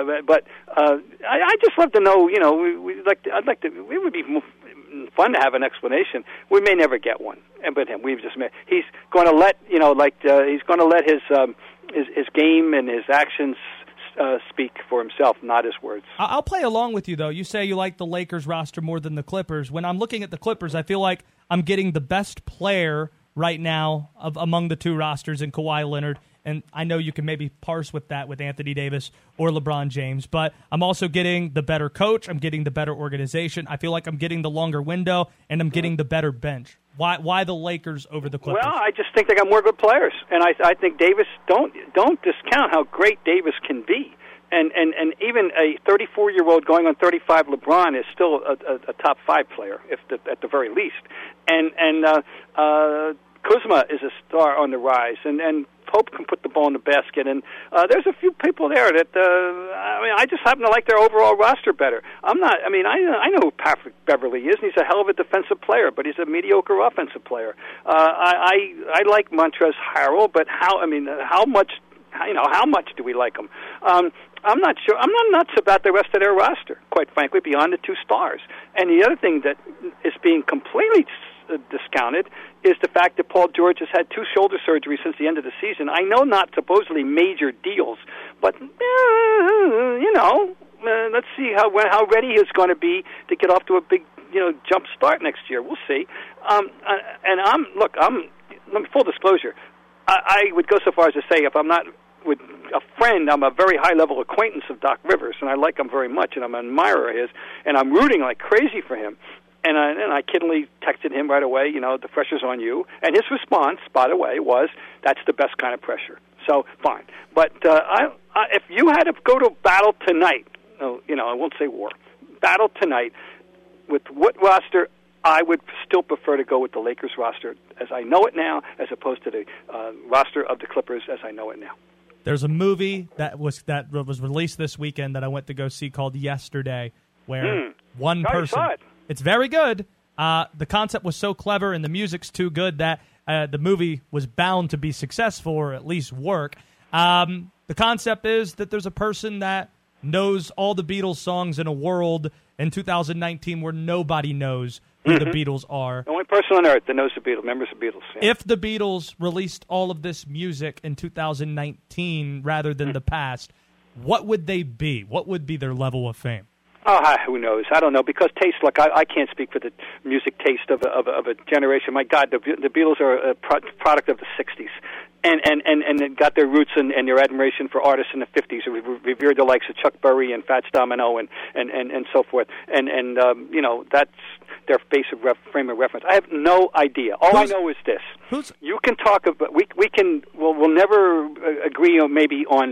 just love to know. You know, I'd like to. It would be fun to have an explanation. We may never get one. But he's going to let he's going to let his game and his actions speak for himself, not his words. I'll play along with you, though. You say you like the Lakers roster more than the Clippers. When I'm looking at the Clippers, I feel like I'm getting the best player right now among the two rosters in Kawhi Leonard. And I know you can maybe parse with that with Anthony Davis or LeBron James, but I'm also getting the better coach. I'm getting the better organization. I feel like I'm getting the longer window, and I'm getting the better bench. Why the Lakers over the Clippers? Well, I just think they got more good players, and I think Davis. Don't discount how great Davis can be, and even a 34-year-old going on 35 LeBron is still a top 5 player, at the very least, and Kuzma is a star on the rise, and Pope can put the ball in the basket, and there's a few people there that I just happen to like their overall roster better. I know who Patrick Beverly is, and he's a hell of a defensive player, but he's a mediocre offensive player. I like Montrezl Harrell, but how much do we like him? I'm not sure. I'm not nuts about the rest of their roster, quite frankly, beyond the 2 stars. And the other thing that is being completely discounted is the fact that Paul George has had 2 shoulder surgeries since the end of the season. I know not supposedly major deals, but let's see how ready he's going to be to get off to a big jump start next year. We'll see. Full disclosure, I would go so far as to say if I'm not with a friend, I'm a very high-level acquaintance of Doc Rivers, and I like him very much, and I'm an admirer of his, and I'm rooting like crazy for him. And I kiddingly texted him right away, the pressure's on you. And his response, by the way, was, that's the best kind of pressure. So, fine. But if you had to go to battle tonight, I won't say war, battle tonight, with what roster, I would still prefer to go with the Lakers roster as I know it now, as opposed to the roster of the Clippers as I know it now. There's a movie that was released this weekend that I went to go see called Yesterday, where one person... saw it. It's very good. The concept was so clever and the music's too good that the movie was bound to be successful or at least work. The concept is that there's a person that knows all the Beatles songs in a world in 2019 where nobody knows who the Beatles are. The only person on earth that knows the Beatles, members of the Beatles. Yeah. If the Beatles released all of this music in 2019 rather than the past, what would they be? What would be their level of fame? Oh, who knows? I don't know, because taste. Look, I can't speak for the music taste of a generation. My God, the Beatles are a product of the '60s, and it got their roots and their admiration for artists in the '50s who revered the likes of Chuck Berry and Fats Domino and so forth. And that's their frame of reference. I have no idea. All I know is this: you can talk about we'll never agree on maybe on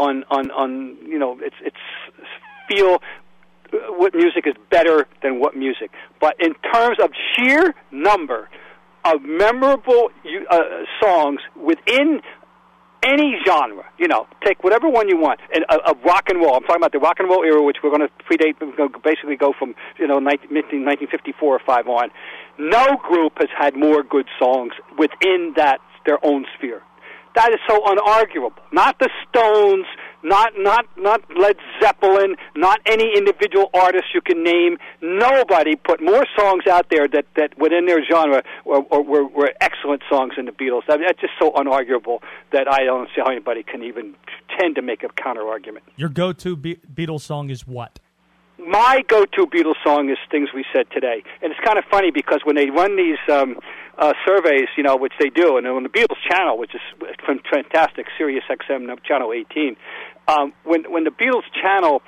it's feel. What music is better than what music. But in terms of sheer number of memorable songs within any genre, take whatever one you want, and of rock and roll. I'm talking about the rock and roll era, which we're going to predate, basically go from 1954 or 5 on. No group has had more good songs within their own sphere. That is so unarguable. Not the Stones, not Led Zeppelin, not any individual artist you can name. Nobody put more songs out there that within their genre were excellent songs than the Beatles. That's just so unarguable that I don't see how anybody can even tend to make a counter-argument. Your go-to Beatles song is what? My go-to Beatles song is Things We Said Today. And it's kind of funny because when they run these surveys, which they do, and on the Beatles channel, which is fantastic, Sirius XM channel 18, when the Beatles channel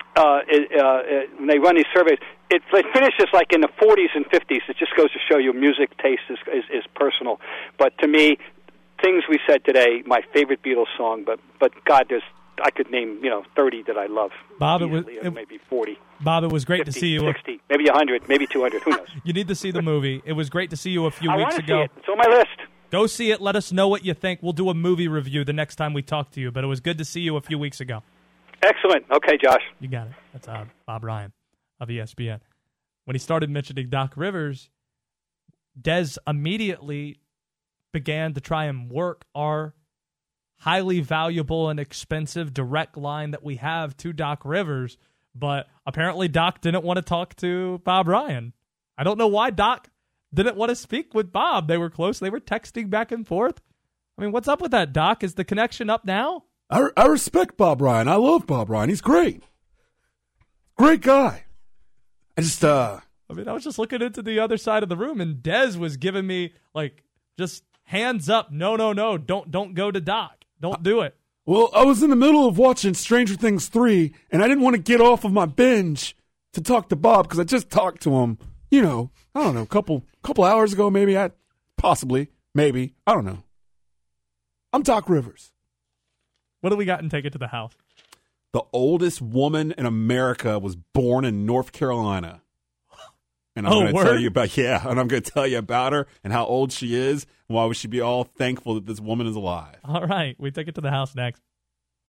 when they run these surveys, it finishes like in the 40s and 50s. It just goes to show you music taste is personal. But to me, things we said today, my favorite Beatles song, but God, I could name 30 that I love. Bob, maybe 40. Bob, it was great 50, to see you. 60, maybe 100, maybe 200. Who knows? You need to see the movie. It was great to see you a few I weeks want to ago. see it. It's on my list. Go see it. Let us know what you think. We'll do a movie review the next time we talk to you. But it was good to see you a few weeks ago. Excellent. Okay, Josh. You got it. That's Bob Ryan of ESPN. When he started mentioning Doc Rivers, Dez immediately began to try and work our highly valuable and expensive direct line that we have to Doc Rivers, but apparently Doc didn't want to talk to Bob Ryan. I don't know why Doc didn't want to speak with Bob. They were close. They were texting back and forth. I mean, what's up with that, Doc? Is the connection up now? I respect Bob Ryan. I love Bob Ryan. He's great. Great guy. I was just looking into the other side of the room, and Dez was giving me, just hands up. No, don't go to Doc. Don't do it. Well, I was in the middle of watching Stranger Things 3, and I didn't want to get off of my binge to talk to Bob because I just talked to him, I don't know, a couple hours ago, maybe. Maybe. I don't know. I'm Doc Rivers. What do we got in Take It to the House? The oldest woman in America was born in North Carolina. And I'm going to tell you and I'm going to tell you about her and how old she is and why we should be all thankful that this woman is alive. All right. We take it to the house next.